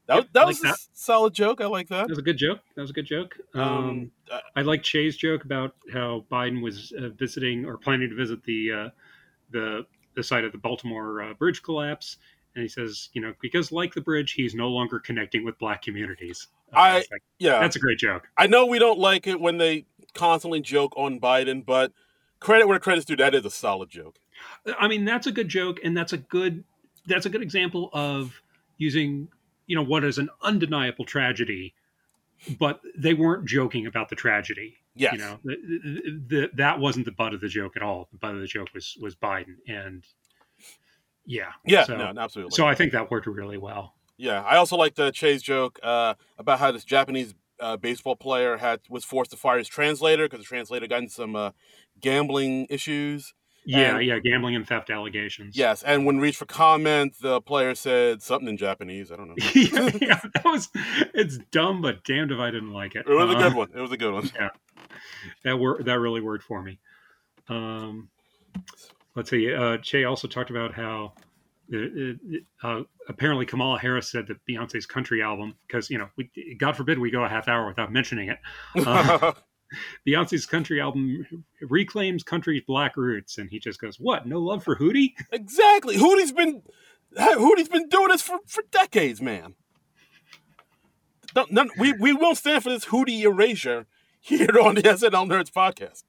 That was,
Yep,
that
like
was a
that.
s- solid joke. I like that.
That was a good joke. That was a good joke. Um,
Um, uh,
I like Che's joke about how Biden was uh, visiting or planning to visit the uh, the the site of the Baltimore uh, bridge collapse, and he says, you know, because like the bridge, he's no longer connecting with black communities. Uh,
I
it's like,
yeah,
that's a great joke.
I know we don't like it when they constantly joke on Biden, but credit where credit's due. That is a solid joke.
I mean, that's a good joke, and that's a good that's a good example of using, you know, what is an undeniable tragedy, but they weren't joking about the tragedy. You
Yes.
know, the, the, the, that wasn't the butt of the joke at all. The butt of the joke was was Biden, and yeah,
Yeah.
so
No. Absolutely.
so I think that worked really well.
Yeah. I also like the Chase joke uh, about how this Japanese uh, baseball player had was forced to fire his translator because the translator got in some uh, gambling issues.
Yeah,
And
yeah, gambling and theft allegations.
yes, and when reached for comment, the player said something in Japanese. I don't know.
yeah, yeah, that was it's dumb, but damned if I didn't like it.
It was a
Uh,
good one. It was a good one.
yeah, that wor- that really worked for me. Um, let's see. Uh, Che also talked about how uh, uh, apparently Kamala Harris said that Beyonce's country album, because you know, we, God forbid we go a half hour without mentioning it. Uh, Beyonce's country album reclaims country's black roots, and he just goes, "What? No love for Hootie?"
Exactly. Hootie's been Hootie's been doing this for, for decades, man. Don't, none, we we won't stand for this Hootie erasure here on the S N L Nerds podcast.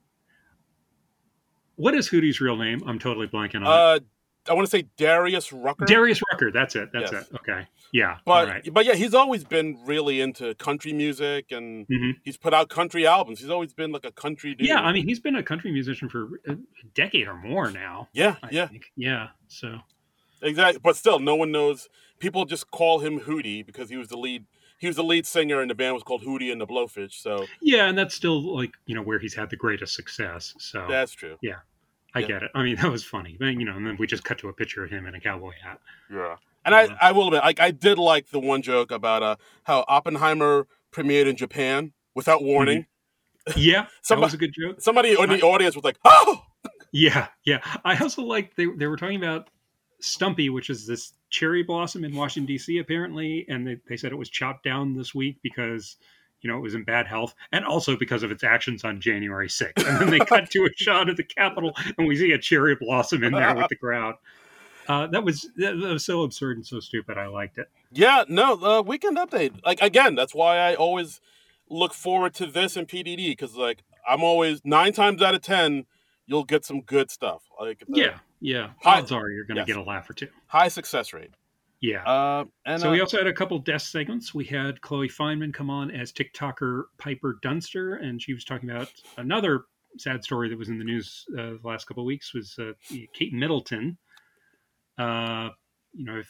What is Hootie's real name? I'm totally blanking on it.
Uh, I want to say Darius Rucker.
Darius Rucker. That's it. That's
Yes.
it. Okay. Yeah.
But
all right.
but yeah, he's always been really into country music, and
Mhm.
he's put out country albums. He's always been like a country dude.
Yeah. I mean, he's been a country musician for a decade or more now.
yeah,
I
yeah,
think. Yeah. So.
exactly. But still, no one knows. People just call him Hootie because he was the lead. He was the lead singer, and the band was called Hootie and the Blowfish. So
Yeah, and that's still like you know where he's had the greatest success. So
that's true.
yeah, I
Yeah.
get it. I mean, that was funny. But, you know, and then we just cut to a picture of him in a cowboy hat.
Yeah. And
Uh,
I, I will admit, like I did like the one joke about uh, how Oppenheimer premiered in Japan without warning.
Yeah, that
Somebody-
was a good joke.
Somebody in the audience was like, "Oh!"
Yeah, yeah. I also like they they were talking about Stumpy, which is this cherry blossom in Washington D C apparently, and they, they said it was chopped down this week because you know it was in bad health, and also because of its actions on January sixth. And then they cut to a shot of the Capitol, and we see a cherry blossom in there with the crowd. Uh, that was that was so absurd and so stupid. I liked it.
Yeah, no, the weekend update. Like again, that's why I always look forward to this and P D D because like I'm always nine times out of ten, you'll get some good stuff. Like the
Yeah, yeah.
Hi-
Odds are you're going to
yes.
get a laugh or two.
high success rate.
Yeah.
Uh, and
So
uh,
we also had a couple desk segments. We had Chloe Feynman come on as TikToker Piper Dunster, and she was talking about another sad story that was in the news uh, the last couple of weeks was uh, Kate Middleton. Uh, you know, if,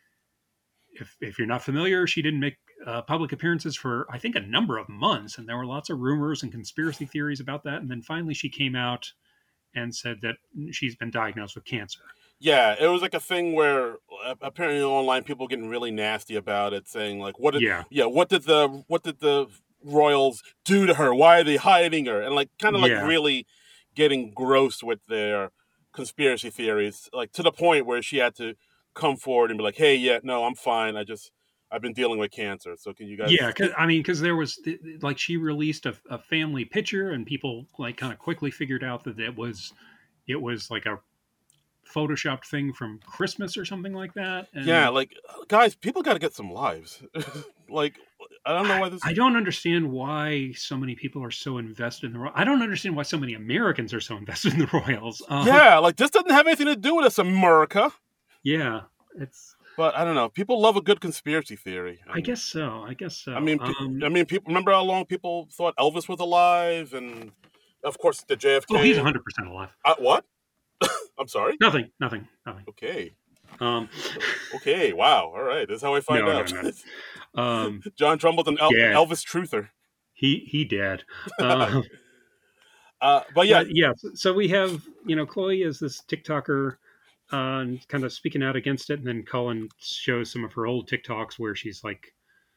if if you're not familiar, she didn't make uh, public appearances for I think a number of months, and there were lots of rumors and conspiracy theories about that. And then finally, she came out and said that she's been diagnosed with cancer.
yeah, it was like a thing where uh, apparently online people getting really nasty about it, saying like, "What did
Yeah.
yeah, what did the what did the royals do to her? Why are they hiding her?" And like kind of like
Yeah.
really getting gross with their conspiracy theories, like to the point where she had to come forward and be like, "Hey, yeah, no, I'm fine. I just I've been dealing with cancer. So can you guys?"
Yeah, cause, I mean, because there was like she released a, a family picture, and people like kind of quickly figured out that it was it was like a photoshopped thing from Christmas or something like that. And
Yeah, like guys, people got to get some lives. Like I don't know why this.
I don't understand why so many people are so invested in the Royals. I don't understand why so many Americans are so invested in the Royals. Um,
Yeah, like this doesn't have anything to do with us, America.
yeah, it's.
But I don't know. People love a good conspiracy theory.
I guess so. I guess so.
I mean, pe-
um,
I mean, people remember how long people thought Elvis was alive, and of course the J F K.
oh, he's one hundred percent alive.
Uh, what? I'm sorry.
Nothing. Nothing. Nothing.
Okay.
Um,
Okay. Wow. All right. This is how I find
No,
out.
no, no. um,
John Trumbull's an El-
Yeah.
Elvis truther.
he he dead. Um,
Uh, but yeah,
But yeah, so we have, you know, Chloe is this TikToker uh, and kind of speaking out against it. And then Colin shows some of her old TikToks where she's like,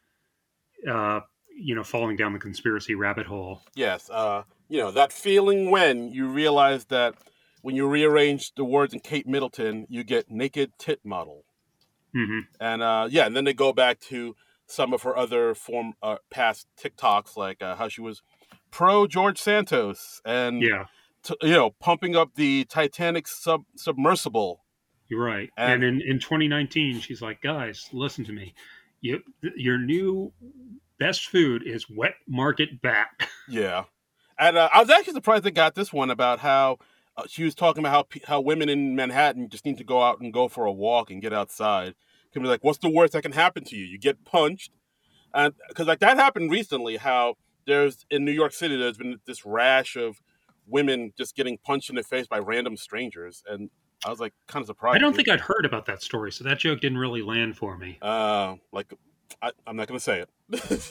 uh, you know, falling down the conspiracy rabbit hole.
yes. Uh, you know that feeling when you realize that when you rearrange the words in Kate Middleton, you get naked tit model.
Mm-hmm.
And uh, yeah, and then they go back to some of her other form uh, past TikToks, like uh, how she was pro George Santos and
Yeah,
t- you know pumping up the Titanic sub submersible.
you're right.
And
And in, in twenty nineteen, she's like, guys, listen to me. You, your new best food is wet market bat.
yeah, and uh, I was actually surprised they got this one about how uh, she was talking about how pe- how women in Manhattan just need to go out and go for a walk and get outside. Can be like, what's the worst that can happen to you? You get punched, and because like that happened recently. How there's in New York City, there's been this rash of women just getting punched in the face by random strangers, and I was like kind of
I
surprised.
don't think I'd heard about that story, so that joke didn't really land for me.
Uh, like I, I'm not gonna say it,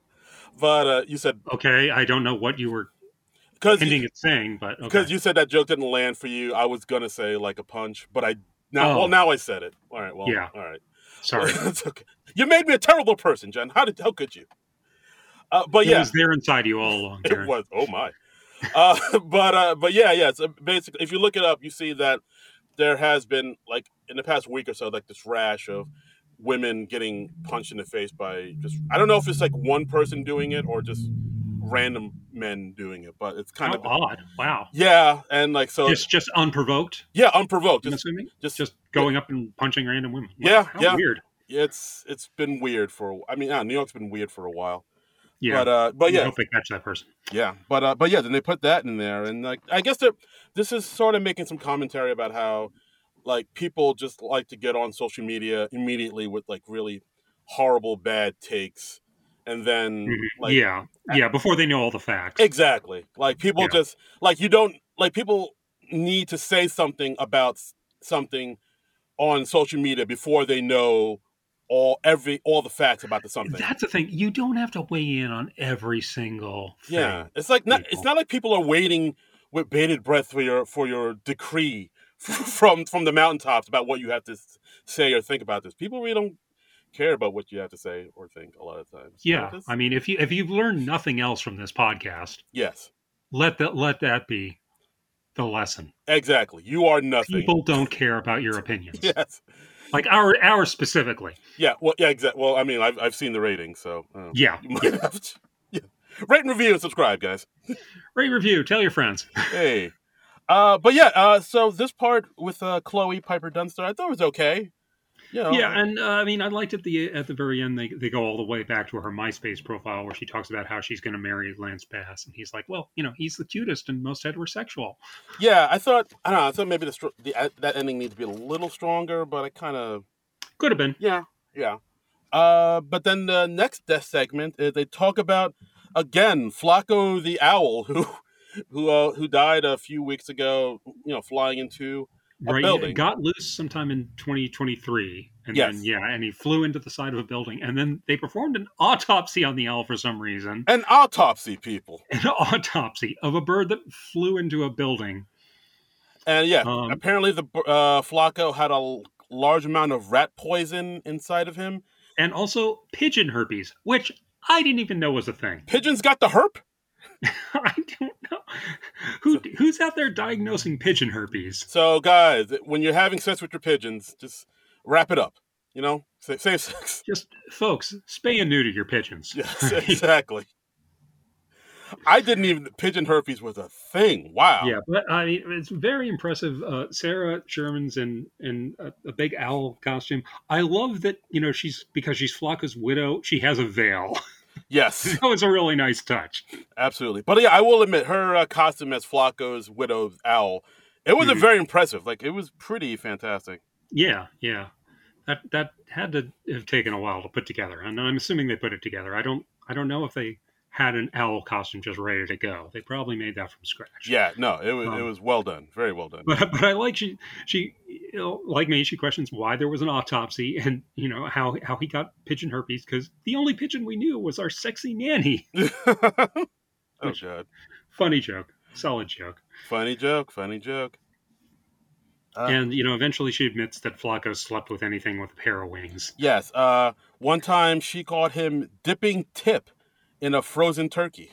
but uh, you said
Okay, I don't know what you were
because
hinting at saying, but okay.
because you said that joke didn't land for you. I was gonna say like a punch, but I now
Oh.
well now I said it. All right, well
Yeah.
all right.
Sorry.
It's okay. You made me a terrible person, Jen. How did how could you? Uh, but
It
yeah,
was there inside you all along,
it
Darren.
was. Oh my. Uh, but uh, but yeah, yeah. So basically, if you look it up, you see that there has been like in the past week or so, like this rash of women getting punched in the face by just I don't know if it's like one person doing it or just random men doing it, but it's kind
How
of
odd. Wow.
yeah, and like so
Just just unprovoked,
yeah, unprovoked.
I'm
Just
assuming?
just
Just going up and punching random women. Wow,
Yeah,
how
yeah.
weird.
it's it's been weird for I mean, yeah, New York's been weird for a while.
Yeah.
But uh, but
I
yeah,
hope they catch that person.
yeah, but uh, but yeah, then they put that in there, and like I guess they're this is sort of making some commentary about how like people just like to get on social media immediately with like really horrible bad takes, and then
Mhm.
like
yeah. Yeah, before they know all the facts.
exactly like people
Yeah.
just like you don't like people need to say something about s- something on social media before they know all every all the facts about the something.
That's the thing. You don't have to weigh in on every single thing.
Yeah, it's like not. It's
people.
not like people are waiting with bated breath for your for your decree from from the mountaintops about what you have to s- say or think about this. People really don't care about what you have to say or think a lot of times.
Yeah.
Like, it's-
I mean, if you if you've learned nothing else from this podcast,
yes,
let that let that be the lesson.
exactly. You are nothing.
People don't care about your opinions.
Yes.
Like our ours specifically.
Yeah. Well. Yeah. Exactly. Well, I mean, I've I've seen the ratings, so uh,
Yeah.
you might
yeah.
have to. Yeah. Rate and review and subscribe, guys.
Rate, review, tell your friends.
Hey. Uh, but yeah, uh, so this part with uh, Chloe Piper Dunster, I thought it was okay. You know,
Yeah, and uh, I mean, I liked at the at the very end they they go all the way back to her MySpace profile where she talks about how she's going to marry Lance Bass, and he's like, well, you know, he's the cutest and most heterosexual.
yeah, I thought I don't know. I thought maybe the, str- the uh, that ending needs to be a little stronger, but I kind of
Could have been.
yeah, yeah. Uh, but then the next death segment is they talk about again Flacco the owl who who uh, who died a few weeks ago. You know, flying into a
Right,
building.
it got loose sometime in twenty twenty-three, and
Yes.
then yeah, and he flew into the side of a building, and then they performed an autopsy on the owl for some reason.
An autopsy, people.
An autopsy of a bird that flew into a building.
And yeah,
Um,
apparently the uh, Flacco had a l- large amount of rat poison inside of him.
and also pigeon herpes, which I didn't even know was a thing.
Pigeons got the herp.
I don't know who who's out there diagnosing pigeon herpes.
So guys, when you're having sex with your pigeons, just wrap it up. You know, Sa- safe sex.
Just folks, spay and neuter your pigeons.
Yes, exactly. I didn't even pigeon herpes was a thing. Wow.
Yeah, but I mean, it's very impressive. Uh, Sarah Sherman's in in a, a big owl costume. I love that. You know, she's because she's Flacco's widow. She has a veil.
Yes,
That was a really nice touch.
absolutely. But yeah, I will admit her uh, costume as Flacco's widow's owl. It was a
Mhm.
very impressive. Like it was pretty fantastic.
Yeah, yeah. That that had to have taken a while to put together, and I'm assuming they put it together. I don't I don't know if they had an owl costume just ready to go. They probably made that from scratch.
Yeah, no, it was it
Um,
was well done, very well done.
But but I like she she you know, like me, she questions why there was an autopsy and you know how how he got pigeon herpes because the only pigeon we knew was our sexy nanny.
Oh
Which-
god,
Funny joke, solid joke.
funny joke, funny joke. Uh,
And you know, eventually she admits that Flacco slept with anything with a pair of wings.
Yes, uh, one time she called him dipping tip in a frozen turkey.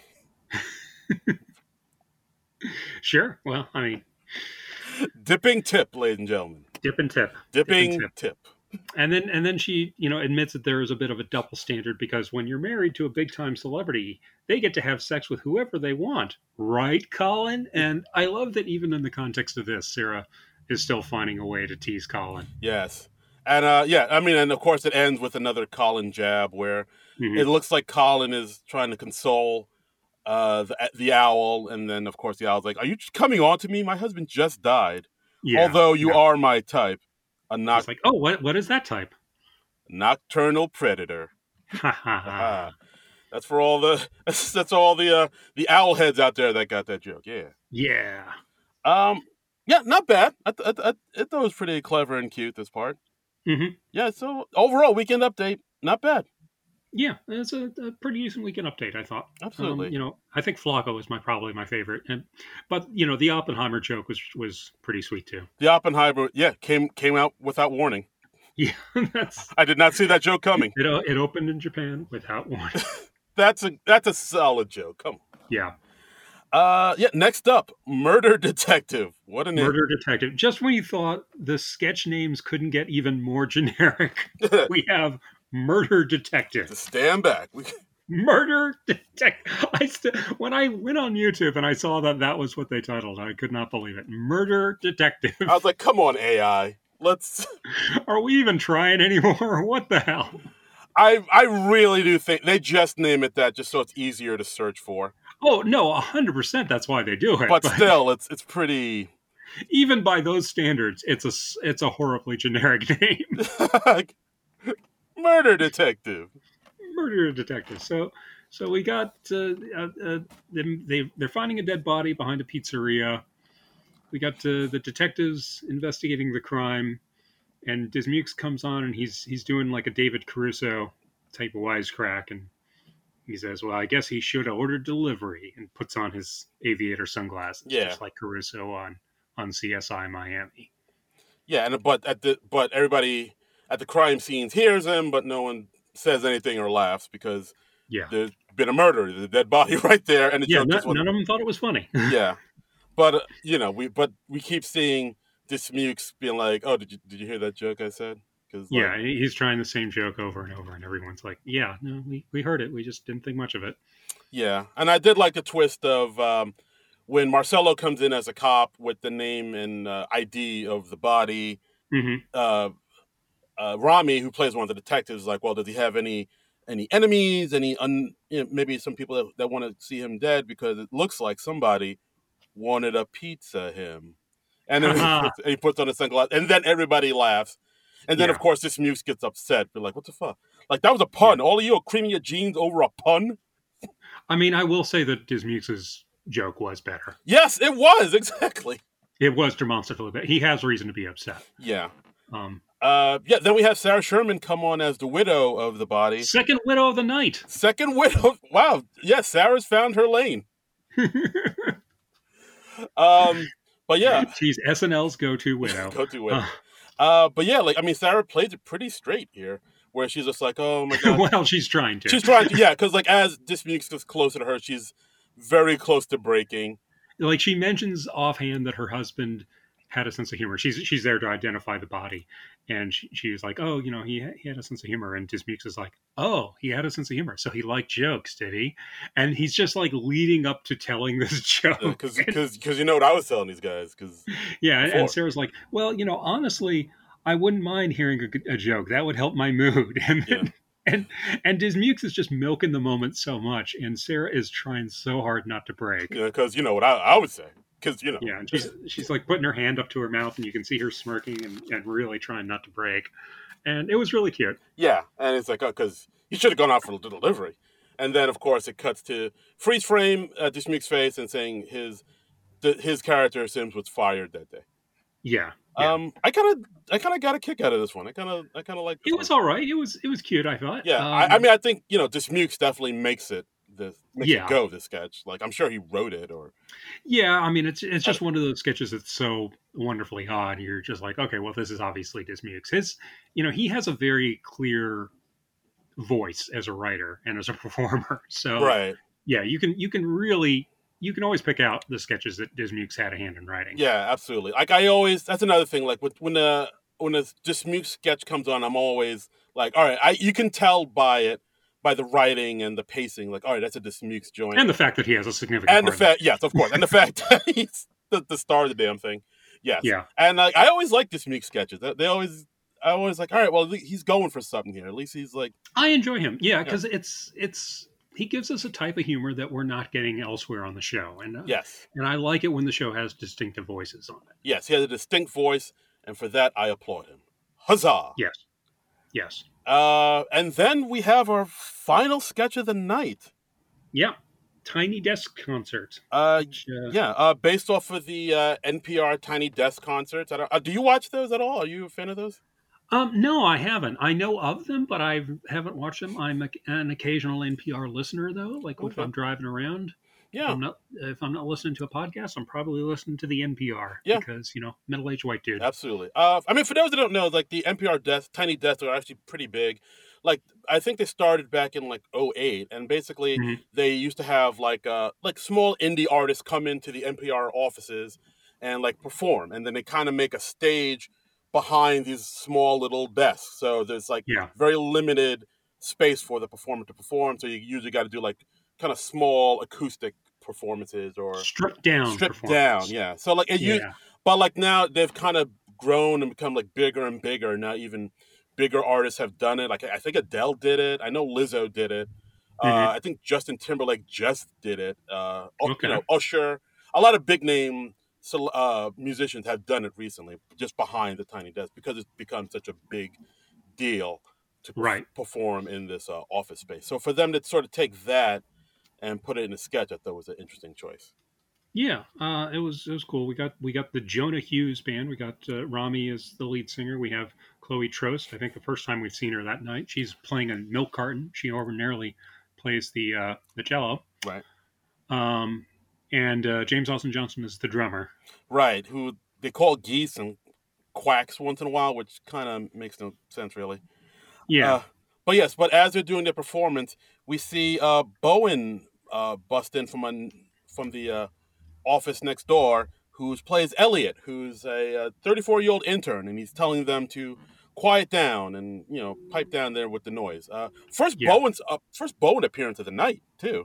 Sure. Well, I mean,
Dipping tip, ladies and gentlemen.
dip and tip.
Dipping
tip.
tip.
And then and then she, you know, admits that there is a bit of a double standard because when you're married to a big time celebrity, they get to have sex with whoever they want, right, Colin? And I love that even in the context of this, Sarah is still finding a way to tease Colin.
Yes. And uh, yeah, I mean, and of course it ends with another Colin jab where
Mhm.
it looks like Colin is trying to console uh, the, the owl. And then, of course, the owl's like, are you just coming on to me? My husband just died.
Yeah,
Although you
yeah.
are my type, a noc-
It's like, oh, what what is that type?
nocturnal predator.
Ha ha ha.
Ah, that's for all the that's, that's all the uh, the owl heads out there that got that joke. Yeah.
Yeah.
Um. Yeah, not bad. I, th- I, th- I thought it was pretty clever and cute, this part.
hmm
Yeah. So overall, weekend update, not bad.
Yeah, it's a, a pretty decent weekend update, I thought.
Absolutely.
Um, you know, I think Flacco is my probably my favorite, and but you know, the Oppenheimer joke was was pretty sweet too.
The Oppenheimer, yeah, came came out without warning.
Yeah, that's
I did not see that joke coming.
it. o- It opened in Japan without warning.
That's a that's a solid joke. Come on.
Yeah,
Uh, yeah. Next up, Murder Detective. What a name!
Murder Detective. Just when you thought the sketch names couldn't get even more generic, we have Murder Detective.
Stand back. We,
Murder Detective. I st- when I went on YouTube and I saw that that was what they titled, I could not believe it. Murder Detective.
I was like, come on, A I. Let's.
Are we even trying anymore? What the hell?
I I really do think they just name it that just so it's easier to search for.
Oh no, a hundred percent. That's why they do it.
But still, it's it's pretty.
even by those standards, it's a s- it's a horribly generic name.
Murder Detective.
Murder Detective. So so we got uh, uh, uh, them. They they're finding a dead body behind a pizzeria. We got uh, the detectives investigating the crime, and Dismukes comes on and he's he's doing like a David Caruso type of wisecrack, and he says, "Well, I guess he should have ordered delivery," and puts on his aviator sunglasses,
Yeah.
just like Caruso on on C S I Miami.
Yeah, and but at the but everybody at the crime scenes hears him, but no one says anything or laughs because
Yeah,
there's been a murder, there's a dead body right there, and the
yeah.
joke
None,
just wasn't-
none of them thought it was funny.
Yeah, but uh, you know we but we keep seeing Dismukes being like, "Oh, did you did you hear that joke I said?" Because
Yeah, he's trying the same joke over and over, and everyone's like, "Yeah, no, we, we heard it. We just didn't think much of it."
yeah, and I did like the twist of um, when Marcelo comes in as a cop with the name and uh, I D of the body.
hmm
Uh, uh, Rami, who plays one of the detectives, is like, well, does he have any any enemies? Any un, you know, maybe some people that, that want to see him dead because it looks like somebody wanted a pizza him. And then he puts, he puts on his sunglasses, and then everybody laughs. And then,
Yeah.
of course, this Muse gets upset. Be like, what the fuck? Like, that was a pun.
Yeah.
All of you are creaming your jeans over a pun?
I mean, I will say that Dismukes' joke was better.
Yes, it was, exactly.
It was demonstratively better. He has reason to be upset.
Yeah.
Um,
Uh, yeah, then we have Sarah Sherman come on as the widow of the body.
second widow of the night.
Second widow. Wow. Yeah, Sarah's found her lane. Um, but yeah,
She's S N L's go-to widow.
go to it.
Uh,
Uh, but yeah, like I mean, Sarah plays it pretty straight here, where she's just like, "Oh my god,"
well, she's trying to.
she's trying to, yeah, because like as Dismukes gets closer to her, she's very close to breaking.
Like she mentions offhand that her husband had a sense of humor. She's she's there to identify the body, and she, she's like, "Oh, you know, he he had a sense of humor." And Dismukes is like, "Oh, he had a sense of humor, so he liked jokes, did he?" And he's just like leading up to telling this joke.
Because because because you know what I was telling these guys. Because
Yeah, and-
before.
and Sarah's like, "Well, you know, honestly, I wouldn't mind hearing a, a joke. That would help my mood." And
Yeah.
and and Dismukes is just milking the moment so much, and Sarah is trying so hard not to break.
you know, because you know what I, I would say. Because you know,
Yeah, and she's she's like putting her hand up to her mouth, and you can see her smirking and, and really trying not to break. And it was really cute.
yeah, and it's like, oh, because you should have gone out for the delivery. And then of course it cuts to freeze frame at Dismukes' face and saying his the, his character Sims was fired that day.
Yeah, yeah.
Um, I kind of, I kind of got a kick out of this one. I kind of, I kind of like.
It was all right. It was it was cute. I thought.
Yeah,
Um,
I, I mean, I think you know, Dismukes definitely makes it this makes
Yeah.
it go. This sketch, like I'm sure he wrote it, or
yeah. I mean, it's it's just one of those sketches that's so wonderfully odd. You're just like, okay, well, this is obviously Dismukes. His, you know, he has a very clear voice as a writer and as a performer. So
right.
yeah, you can you can really you can always pick out the sketches that Dismukes had a hand in writing.
Yeah, absolutely. Like I always, that's another thing. Like with, when uh when a Dismukes sketch comes on, I'm always like, all right, I you can tell by it, by the writing and the pacing, like, all right, that's a Dismukes joint.
And the fact that he has a significant
And the
part in it.
fact, yes, of course, and the fact that he's the, the star of the damn thing. Yes.
Yeah.
And like, I always like Dismukes sketches. They, they always, I always like, all right, well, he's going for something here. At least he's like,
I enjoy him. Yeah, because it's it's he gives us a type of humor that we're not getting elsewhere on the show, and uh,
yes,
and I like it when the show has distinctive voices on it.
yes, he has a distinct voice, and for that I applaud him. Huzzah!
Yes, yes.
Uh, and then we have our final sketch of the night.
Yeah, Tiny Desk Concert.
Uh,
which, uh,
yeah, uh, based off of the uh, N P R Tiny Desk concerts. I don't, uh, do you watch those at all? Are you a fan of those?
Um, no, I haven't. I know of them, but I haven't watched them. I'm a, an occasional N P R listener, though. Like if
Okay.
I'm driving around,
Yeah.
if I'm not if I'm not listening to a podcast, I'm probably listening to the N P R.
Yeah.
Because you know, middle-aged white dude.
Absolutely. Uh, I mean, for those that don't know, like the N P R desk, Tiny Desks are actually pretty big. Like I think they started back in like oh eight, and basically
Mhm.
they used to have like uh like small indie artists come into the N P R offices and like perform, and then they kind of make a stage behind these small little desks. So there's like
Yeah.
very limited space for the performer to perform. So you usually got to do like kind of small acoustic performances or
Stripped down.
stripped down.
performance.
Yeah. So like it
Yeah.
used, but like now they've kind of grown and become like bigger and bigger. Now even bigger artists have done it. Like I think Adele did it. I know Lizzo did it. Uh,
Mhm.
I think Justin Timberlake just did it. Uh, U-
Okay.
You know, Usher. A lot of big name cel- uh, musicians have done it recently, just behind the Tiny Desk because it's become such a big deal to perf-
Right.
perform in this uh, office space. So for them to sort of take that and put it in a sketch, I thought was an interesting choice.
Yeah, uh, it was it was cool. We got we got the Jonah Hughes band. We got uh, Rami as the lead singer. We have Chloe Trost. I think the first time we've seen her that night. She's playing a milk carton. She ordinarily plays the uh, the cello.
Right.
Um, and uh, James Austin Johnson is the drummer.
Right, who they call geese and quacks once in a while, which kind of makes no sense, really.
Yeah,
Uh, but yes, but as they're doing their performance, we see uh, Bowen uh, bust in from an, from the uh, office next door, who plays Elliot, who's a thirty-four-year-old intern, and he's telling them to quiet down and you know pipe down there with the noise. Uh, first
Yeah.
Bowen's uh, first Bowen appearance of the night too.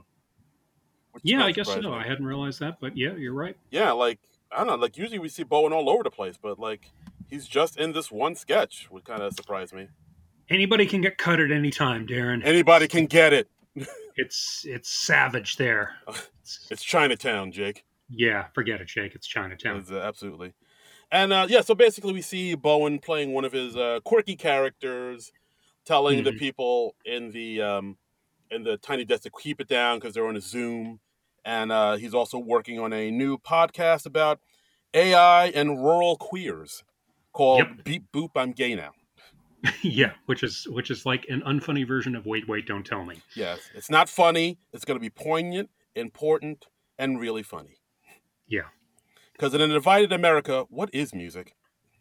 which
yeah.
kinda
I guess so.
surprised me.
I hadn't realized that, but yeah, you're right.
Yeah, like I don't know, like usually we see Bowen all over the place, but like he's just in this one sketch, would kind of surprise me.
Anybody can get cut at any time, Darren.
Anybody can get it.
It's it's savage there. It's-
It's Chinatown, Jake.
yeah, forget it, Jake. It's Chinatown.
It's, uh, absolutely. And uh, yeah, so basically we see Bowen playing one of his uh, quirky characters, telling the
Mhm.
people in the um, in the Tiny Desk to keep it down because they're on a Zoom. And uh, he's also working on a new podcast about A I and rural queers called
Yep.
Beep Boop, I'm Gay Now.
Yeah, which is which is like an unfunny version of Wait, Wait, Don't Tell Me.
Yes, it's not funny. It's going to be poignant, important, and really funny.
Yeah.
Because in a divided America, what is music?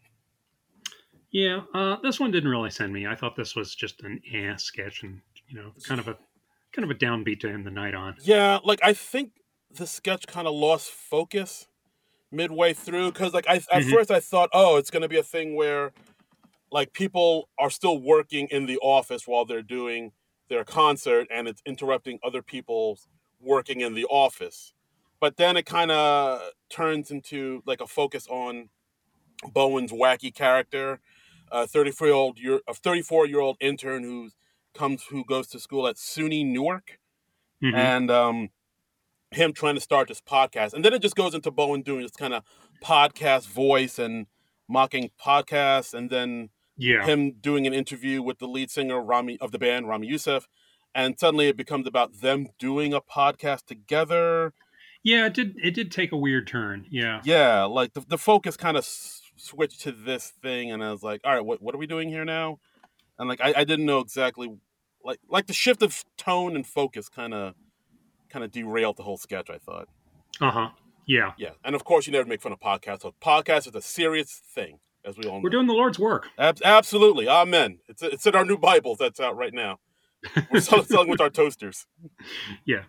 Yeah, uh, this one didn't really send me. I thought this was just an eh sketch, and you know, kind of a kind of a downbeat to end the night on.
Yeah, like I think the sketch kind of lost focus midway through because, like, I at
Mhm.
first I thought, oh, it's going to be a thing where, like, people are still working in the office while they're doing their concert, and it's interrupting other people's working in the office. But then it kind of turns into like a focus on Bowen's wacky character, a thirty-four year old a thirty-four year old intern who comes who goes to school at SUNY Newark,
Mhm.
and um, him trying to start this podcast, and then it just goes into Bowen doing this kind of podcast voice and mocking podcasts, and then
Yeah,
him doing an interview with the lead singer Rami of the band, Rami Youssef, and suddenly it becomes about them doing a podcast together.
yeah, it did. It did take a weird turn. Yeah,
Yeah, like the, the focus kind of s- switched to this thing, and I was like, all right, what what are we doing here now? And like I, I didn't know exactly, like like the shift of tone and focus kind of kind of derailed the whole sketch, I thought.
uh huh. Yeah,
Yeah, and of course you never make fun of podcasts. So podcast is a serious thing, as we all know.
we're doing the Lord's work.
Ab- absolutely, amen. It's it's in our new Bibles that's out right now. We're selling, selling with our toasters.
Yeah.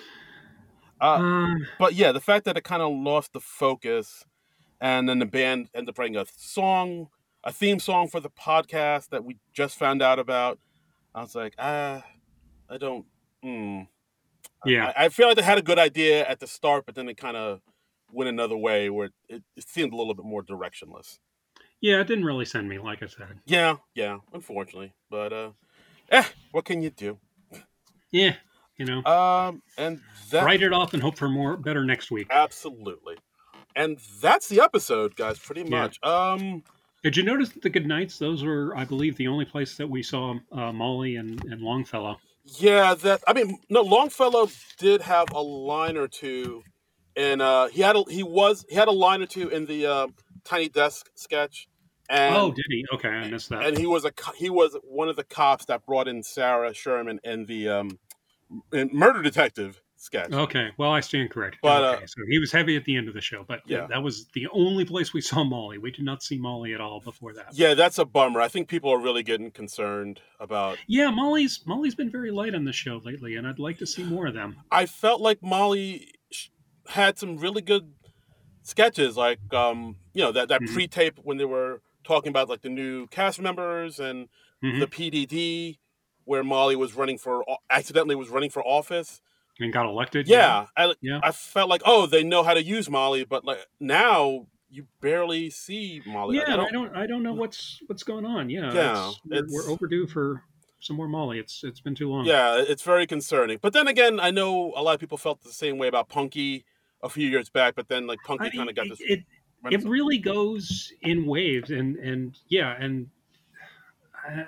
Uh,
Um,
but yeah, the fact that it kind of lost the focus, and then the band ended up writing a song a theme song for the podcast that we just found out about. I was like, ah, I don't. Mm.
Yeah.
I, I feel like they had a good idea at the start, but then it kind of went another way where it, it seemed a little bit more directionless.
Yeah, it didn't really send me, like I said.
Yeah, yeah, unfortunately, but uh, eh, what can you do?
Yeah, you know,
Um, and that
write it off and hope for more better next week.
absolutely, and that's the episode, guys. Pretty
Yeah.
much. Um,
Did you notice that the Good Nights? Those were, I believe, the only place that we saw uh, Molly and, and Longfellow.
yeah, that I mean, no, Longfellow did have a line or two, and uh, he had a, he was he had a line or two in the uh, Tiny Desk sketch. And,
oh, did he? Okay, I missed that.
And he was a he was one of the cops that brought in Sarah Sherman in the um, in Murder Detective sketch.
Okay, well, I stand corrected.
But,
okay,
uh,
so he was heavy at the end of the show, but
Yeah.
that was the only place we saw Molly. We did not see Molly at all before that.
Yeah, that's a bummer. I think people are really getting concerned about.
Yeah, Molly's Molly's been very light on the show lately, and I'd like to see more of them.
I felt like Molly sh- had some really good sketches, like um, you know that that
Mhm.
pre-tape when they were talking about like the new cast members and
Mhm.
the P D D, where Molly was running for accidentally was running for office.
And got elected.
Yeah, I,
Yeah.
I felt like, oh, they know how to use Molly, but like now you barely see Molly. Like,
Yeah,
I
I
don't,
don't, I don't know what's what's going on. Yeah,
Yeah,
it's, we're,
it's-
we're overdue for some more Molly. It's it's been too long.
yeah, it's very concerning. But then again, I know a lot of people felt the same way about Punky a few years back. But then like Punky
I mean,
kind of got
it,
this.
it it
renaissance.
really goes in waves, and and yeah, and uh,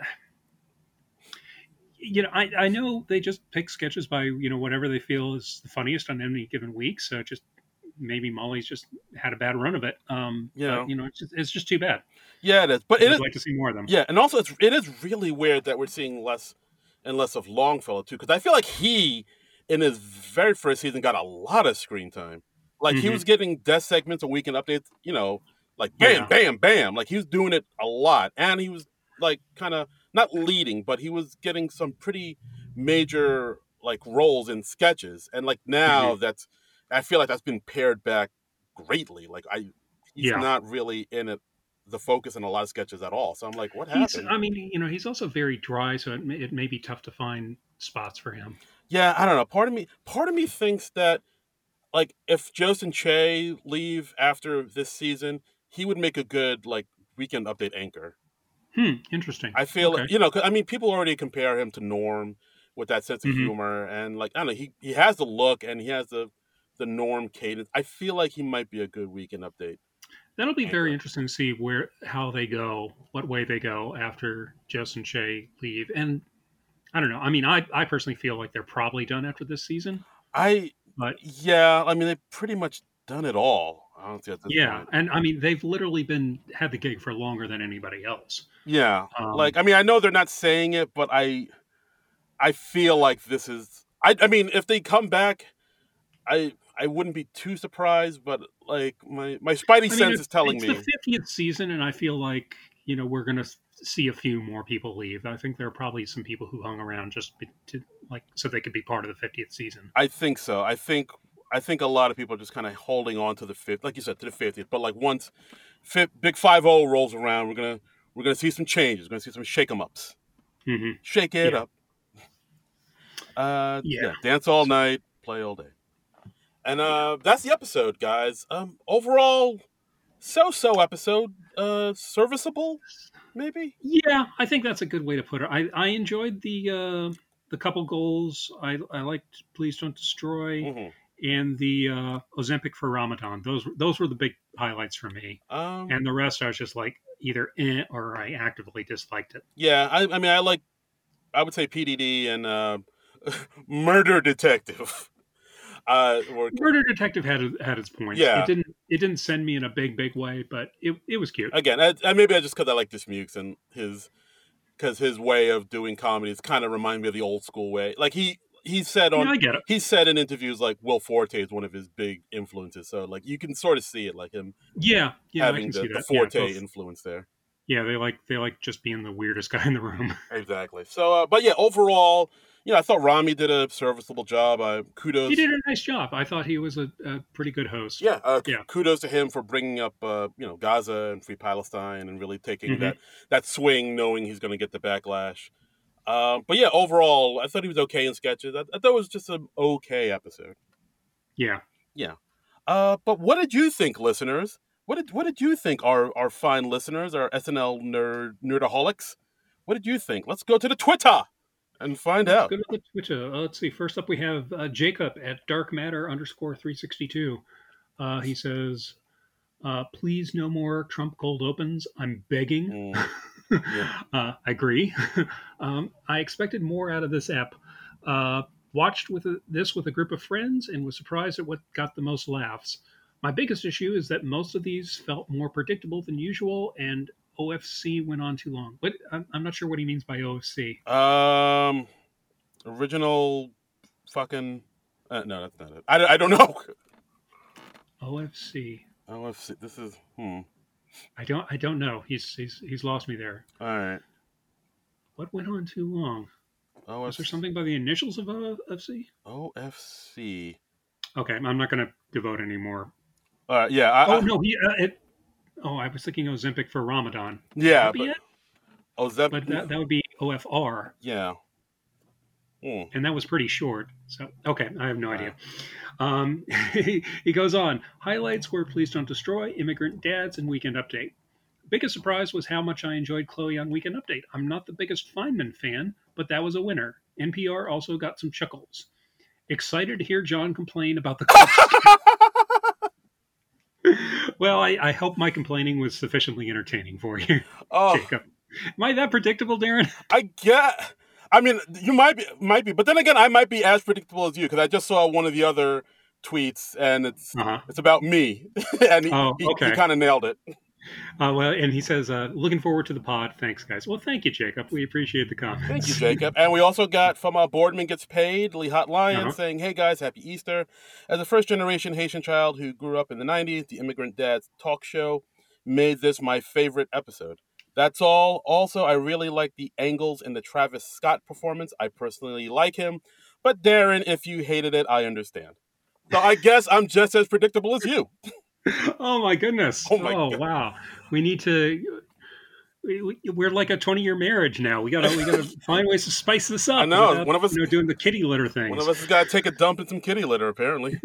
you know, I I know they just pick sketches by you know whatever they feel is the funniest on any given week. So just maybe Molly's just had a bad run of it. Um,
Yeah.
but, you know, it's just, it's just too bad.
Yeah, it is. But it
I'd
is.
like to see more of them.
Yeah, and also it's it is really weird that we're seeing less and less of Longfellow too, because I feel like he, in his very first season, got a lot of screen time. Like he
Mhm.
was getting desk segments and weekend updates. You know, like bam,
Yeah.
bam, bam. Like he was doing it a lot, and he was like kind of not leading, but he was getting some pretty major like roles in sketches. And like now
Mm-hmm.
that's, I feel like that's been pared back greatly. Like I, he's
Yeah.
not really in it. The focus in a lot of sketches at all. So I'm like, what
He's,
happened?
I mean, you know, he's also very dry, so it may, it may be tough to find spots for him.
Yeah, I don't know. Part of me, part of me thinks that, like, if Josen Che leave after this season, he would make a good like weekend update anchor.
Hmm, interesting.
I feel,
Okay.
you know, 'cause, I mean, people already compare him to Norm with that sense of
Mhm.
humor, and like, I don't know, he he has the look and he has the the Norm cadence. I feel like he might be a good weekend update.
That'll be very
Anchor.
interesting to see where how they go, what way they go after Jess and Shay leave. And I don't know. I mean, I I personally feel like they're probably done after this season.
I,
But
yeah, I mean, they've pretty much done it all. Honestly, at this
yeah,
point.
and I mean, they've literally been had the gig for longer than anybody else.
Yeah,
Um,
like I mean, I know they're not saying it, but I, I feel like this is. I, I mean, if they come back, I, I wouldn't be too surprised. But like my my spidey
I mean,
sense
it's,
is telling
it's
me.
the fiftieth season, and I feel like you know we're going to see a few more people leave. I think there are probably some people who hung around just be, to like so they could be part of the fiftieth season.
I think so. I think I think a lot of people are just kind of holding on to the fifth, like you said, to the fiftieth. But like once fi- Big Five Zero rolls around, we're gonna we're gonna see some changes. We're gonna see some shake 'em ups.
hmm
Shake it
Yeah.
up. Uh, yeah.
Yeah.
Dance all night, play all day. And uh, that's the episode, guys. Um, overall, so-so episode. Uh, serviceable, maybe.
Yeah, I think that's a good way to put it. I, I enjoyed the uh, the couple goals. I I liked Please Don't Destroy
hmm
and the uh, Ozempic for Ramadan. Those those were the big highlights for me.
Um,
And the rest, I was just like either eh or I actively disliked it.
yeah, I, I mean, I like. I would say P D D and uh, Murder Detective. Uh, were,
Murder Detective had had its points.
Yeah.
It didn't it didn't send me in a big big way, but it, it was cute.
again, I, I, maybe I just because I like Dismukes and his, because his way of doing comedies kind of remind me of the old school way. Like he he said on
Yeah, I get it.
he said in interviews like Will Forte is one of his big influences. So like you can sort of see it like him
Yeah, yeah, I
having
can
the,
see
the
that. Yeah,
Forte
both-
influence there.
yeah, they like they like just being the weirdest guy in the room.
Exactly. So, uh, but yeah, overall, you know, I thought Rami did a serviceable job. Uh, kudos.
He did a nice job. I thought he was a, a pretty good host.
Yeah, uh,
Yeah.
kudos to him for bringing up, uh, you know, Gaza and Free Palestine and really taking
Mhm.
that that swing, knowing he's going to get the backlash. Um, but yeah, overall, I thought he was okay in sketches. I, I thought it was just an okay episode.
Yeah.
Yeah. Uh, but what did you think, listeners? What did what did you think, our our fine listeners, our S N L nerd nerdaholics? What did you think? Let's go to the Twitter and find
Let's
out.
go to the Twitter. Uh, let's see. First up, we have uh, Jacob at dark matter underscore three sixty-two. Uh, he says, uh, please no more Trump cold opens. I'm begging.
Mm, yeah.
uh, I agree. um, I expected more out of this app. Uh, watched with a, this with a group of friends and was surprised at what got the most laughs. My biggest issue is that most of these felt more predictable than usual, and O F C went on too long. But I'm, I'm not sure what he means by O F C.
Um, original fucking. Uh, no, that's not it. I, I don't know.
O F C.
O F C. This is hmm.
I don't. I don't know. He's he's he's lost me there.
All right.
What went on too long?
O F C.
Was there something by the initials of O F C?
O F C.
Okay, I'm not going to devote any more.
All right. Yeah. I,
Oh
I,
no, he. Uh, it, oh, I was thinking Ozempic for Ramadan.
yeah.
Would that be
But,
it?
oh, is that?
But that, that would be O F R,
Yeah. Hmm.
and that was pretty short. So okay, I have no idea. Um, he, he goes on. Highlights were Please Don't Destroy, Immigrant Dads, and Weekend Update. Biggest surprise was how much I enjoyed Chloe on Weekend Update. I'm not the biggest Feynman fan, but that was a winner. N P R also got some chuckles. Excited to hear John complain about the cost. Well, I, I hope my complaining was sufficiently entertaining for you,
Oh,
Jacob. Am I that predictable, Darren?
I get. I mean, you might be, might be, but then again, I might be as predictable as you because I just saw one of the other tweets, and it's
Uh-huh.
it's about me, and he,
Oh,
he,
okay.
he kind of nailed it.
Uh, well, and he says, uh, looking forward to the pod. Thanks, guys. Well, thank you, Jacob. We appreciate the comments.
Thank you, Jacob. And we also got from uh, Boardman Gets Paid, Lee Hot Lion,
Uh-huh.
saying, hey guys, happy Easter. As a first generation Haitian child who grew up in the nineties, the Immigrant Dad's talk show made this my favorite episode. That's all. Also, I really like the angles in the Travis Scott performance. I personally like him. But Darren, if you hated it, I understand. So I guess I'm just as predictable as you.
Oh my goodness!
Oh, my
oh
God.
wow! We need to. We, we- we're like a twenty-year marriage now. We gotta we gotta find ways to spice this up.
I know,
without,
one of us-
you know, doing the kitty litter things.
One of us has got to take a dump in some kitty litter, apparently.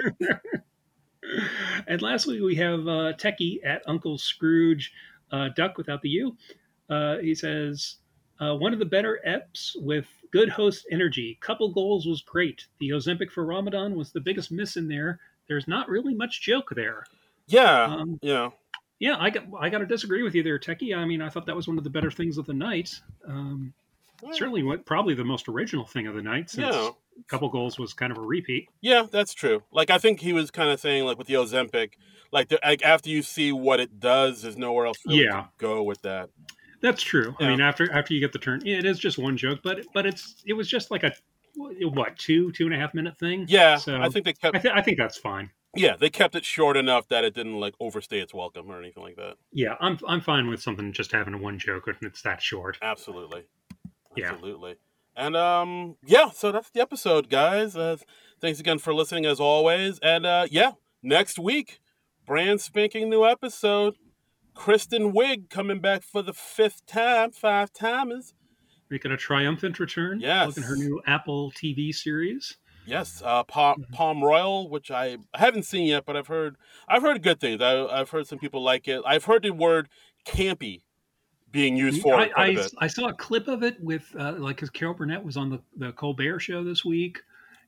And lastly, we have uh, Techie at Uncle Scrooge, uh, Duck without the U. Uh, he says, uh, one of the better eps with good host energy. Couple goals was great. The Ozempic for Ramadan was the biggest miss in there. There's not really much joke there.
Yeah,
Um,
yeah.
Yeah, I got I got to disagree with you there, Techie. I mean, I thought that was one of the better things of the night. Um, certainly, what probably the most original thing of the night, since
Yeah.
Couple Goals was kind of a repeat.
Yeah, that's true. Like, I think he was kind of saying, like, with the Ozempic, like, the, like after you see what it does, there's nowhere else really
Yeah.
to go with that.
That's true.
Yeah.
I mean, after after you get the turn, yeah, it is just one joke, but but it's it was just like a what two two and a half minute thing.
Yeah,
So
I think they kept.
I, th- I think that's fine.
yeah, they kept it short enough that it didn't like overstay its welcome or anything like that.
Yeah, I'm I'm fine with something just having a one joke and it's that short.
Absolutely,
Yeah.
absolutely. And um, yeah. So that's the episode, guys. Uh, thanks again for listening, as always. And uh, yeah, next week, brand spanking new episode. Kristen Wiig coming back for the fifth time, five timers.
Making a triumphant return.
Yes.
Looking her new Apple T V series.
Yes, uh, Palm, Palm Royal, which I haven't seen yet, but I've heard I've heard good things. I, I've heard some people like it. I've heard the word campy being used for
I,
it quite
I,
a bit.
I saw a clip of it with uh, like because Carol Burnett was on the, the Colbert show this week,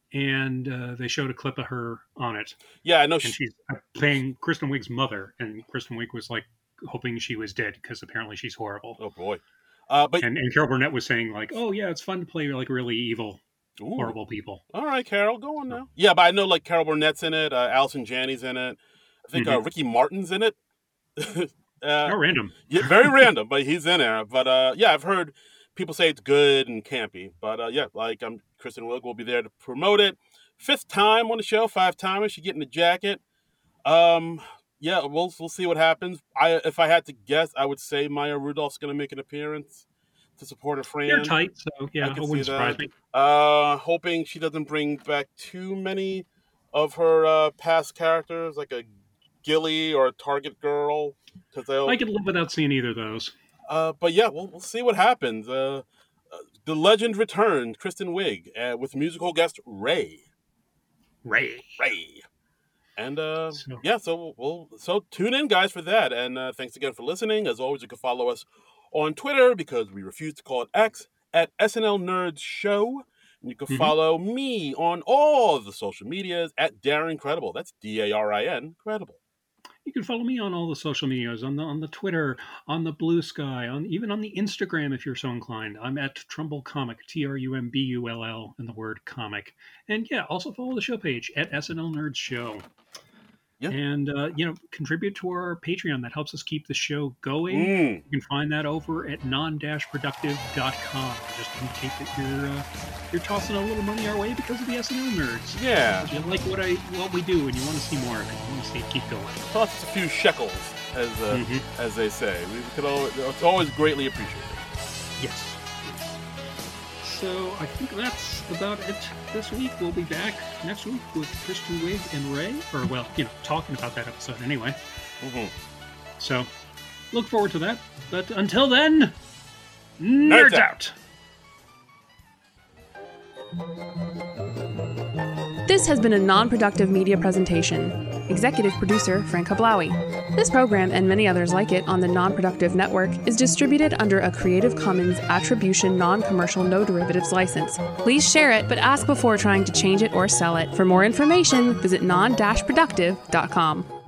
and uh, they showed a clip of her on it,
Yeah, I know.
and
She,
she's playing Kristen Wiig's mother, and Kristen Wiig was like hoping she was dead because apparently she's horrible.
oh boy, uh, but
And, and Carol Burnett was saying like, "Oh yeah, it's fun to play like really evil,
ooh,
horrible people."
all right, Carol, go on now. Yeah, but I know like Carol Burnett's in it. Uh, Allison Janney's in it. I think uh, Ricky Martin's in it. uh,
How random.
Yeah, very random, but he's in there. But uh, yeah, I've heard people say it's good and campy. But uh, yeah, like I'm Kristen Wiig will be there to promote it. Fifth time on the show, five timers. She getting the jacket. Um, yeah, we'll we'll see what happens. I if I had to guess, I would say Maya Rudolph's going to make an appearance. to support her friend.
They're tight, so yeah,
I
it
can see
wouldn't surprise
that.
me.
Uh, hoping she doesn't bring back too many of her uh, past characters, like a Gilly or a Target Girl, because they'll.
I could live without seeing either of those.
Uh, but yeah, we'll we'll see what happens. Uh, uh, the legend returned, Kristen Wiig, uh, with musical guest Ray.
Ray.
Ray. And uh,
So-
yeah, so we'll so tune in, guys, for that. And uh, thanks again for listening. As always, you can follow us on Twitter because we refuse to call it X at S N L Nerds Show. And you can
Mhm.
follow me on all of the social medias at Darren Credible. That's D A R I N Credible.
You can follow me on all the social medias, on the on the Twitter, on the Blue Sky, on even on the Instagram if you're so inclined. I'm at Trumbull Comic, T R U M B U L L, and the word comic. And yeah, also follow the show page at S N L Nerds Show.
Yeah.
And, uh, you know, contribute to our Patreon. That helps us keep the show going.
Mm.
You can find that over at non dash productive dot com. Just indicate that you're, uh, you're tossing a little money our way because of the S N L Nerds.
Yeah.
You like what I what we do and you want to see more of it. You want to see it keep going.
Plus a few shekels, as uh,
Mhm.
as they say. We could always, it's always greatly appreciated.
Yes. So I think that's about it this week. We'll be back next week with Kristen Wiig and Ray, or well, you know, talking about that episode anyway.
Mm-hmm.
So look forward to that. But until then,
Nerds
nerds out.
This has been a non-productive media presentation. Executive producer Frank Hablawi. This program and many others like it on the Non-Productive Network is distributed under a Creative Commons Attribution Non-Commercial No Derivatives license. Please share it, but ask before trying to change it or sell it. For more information, visit non dash productive dot com.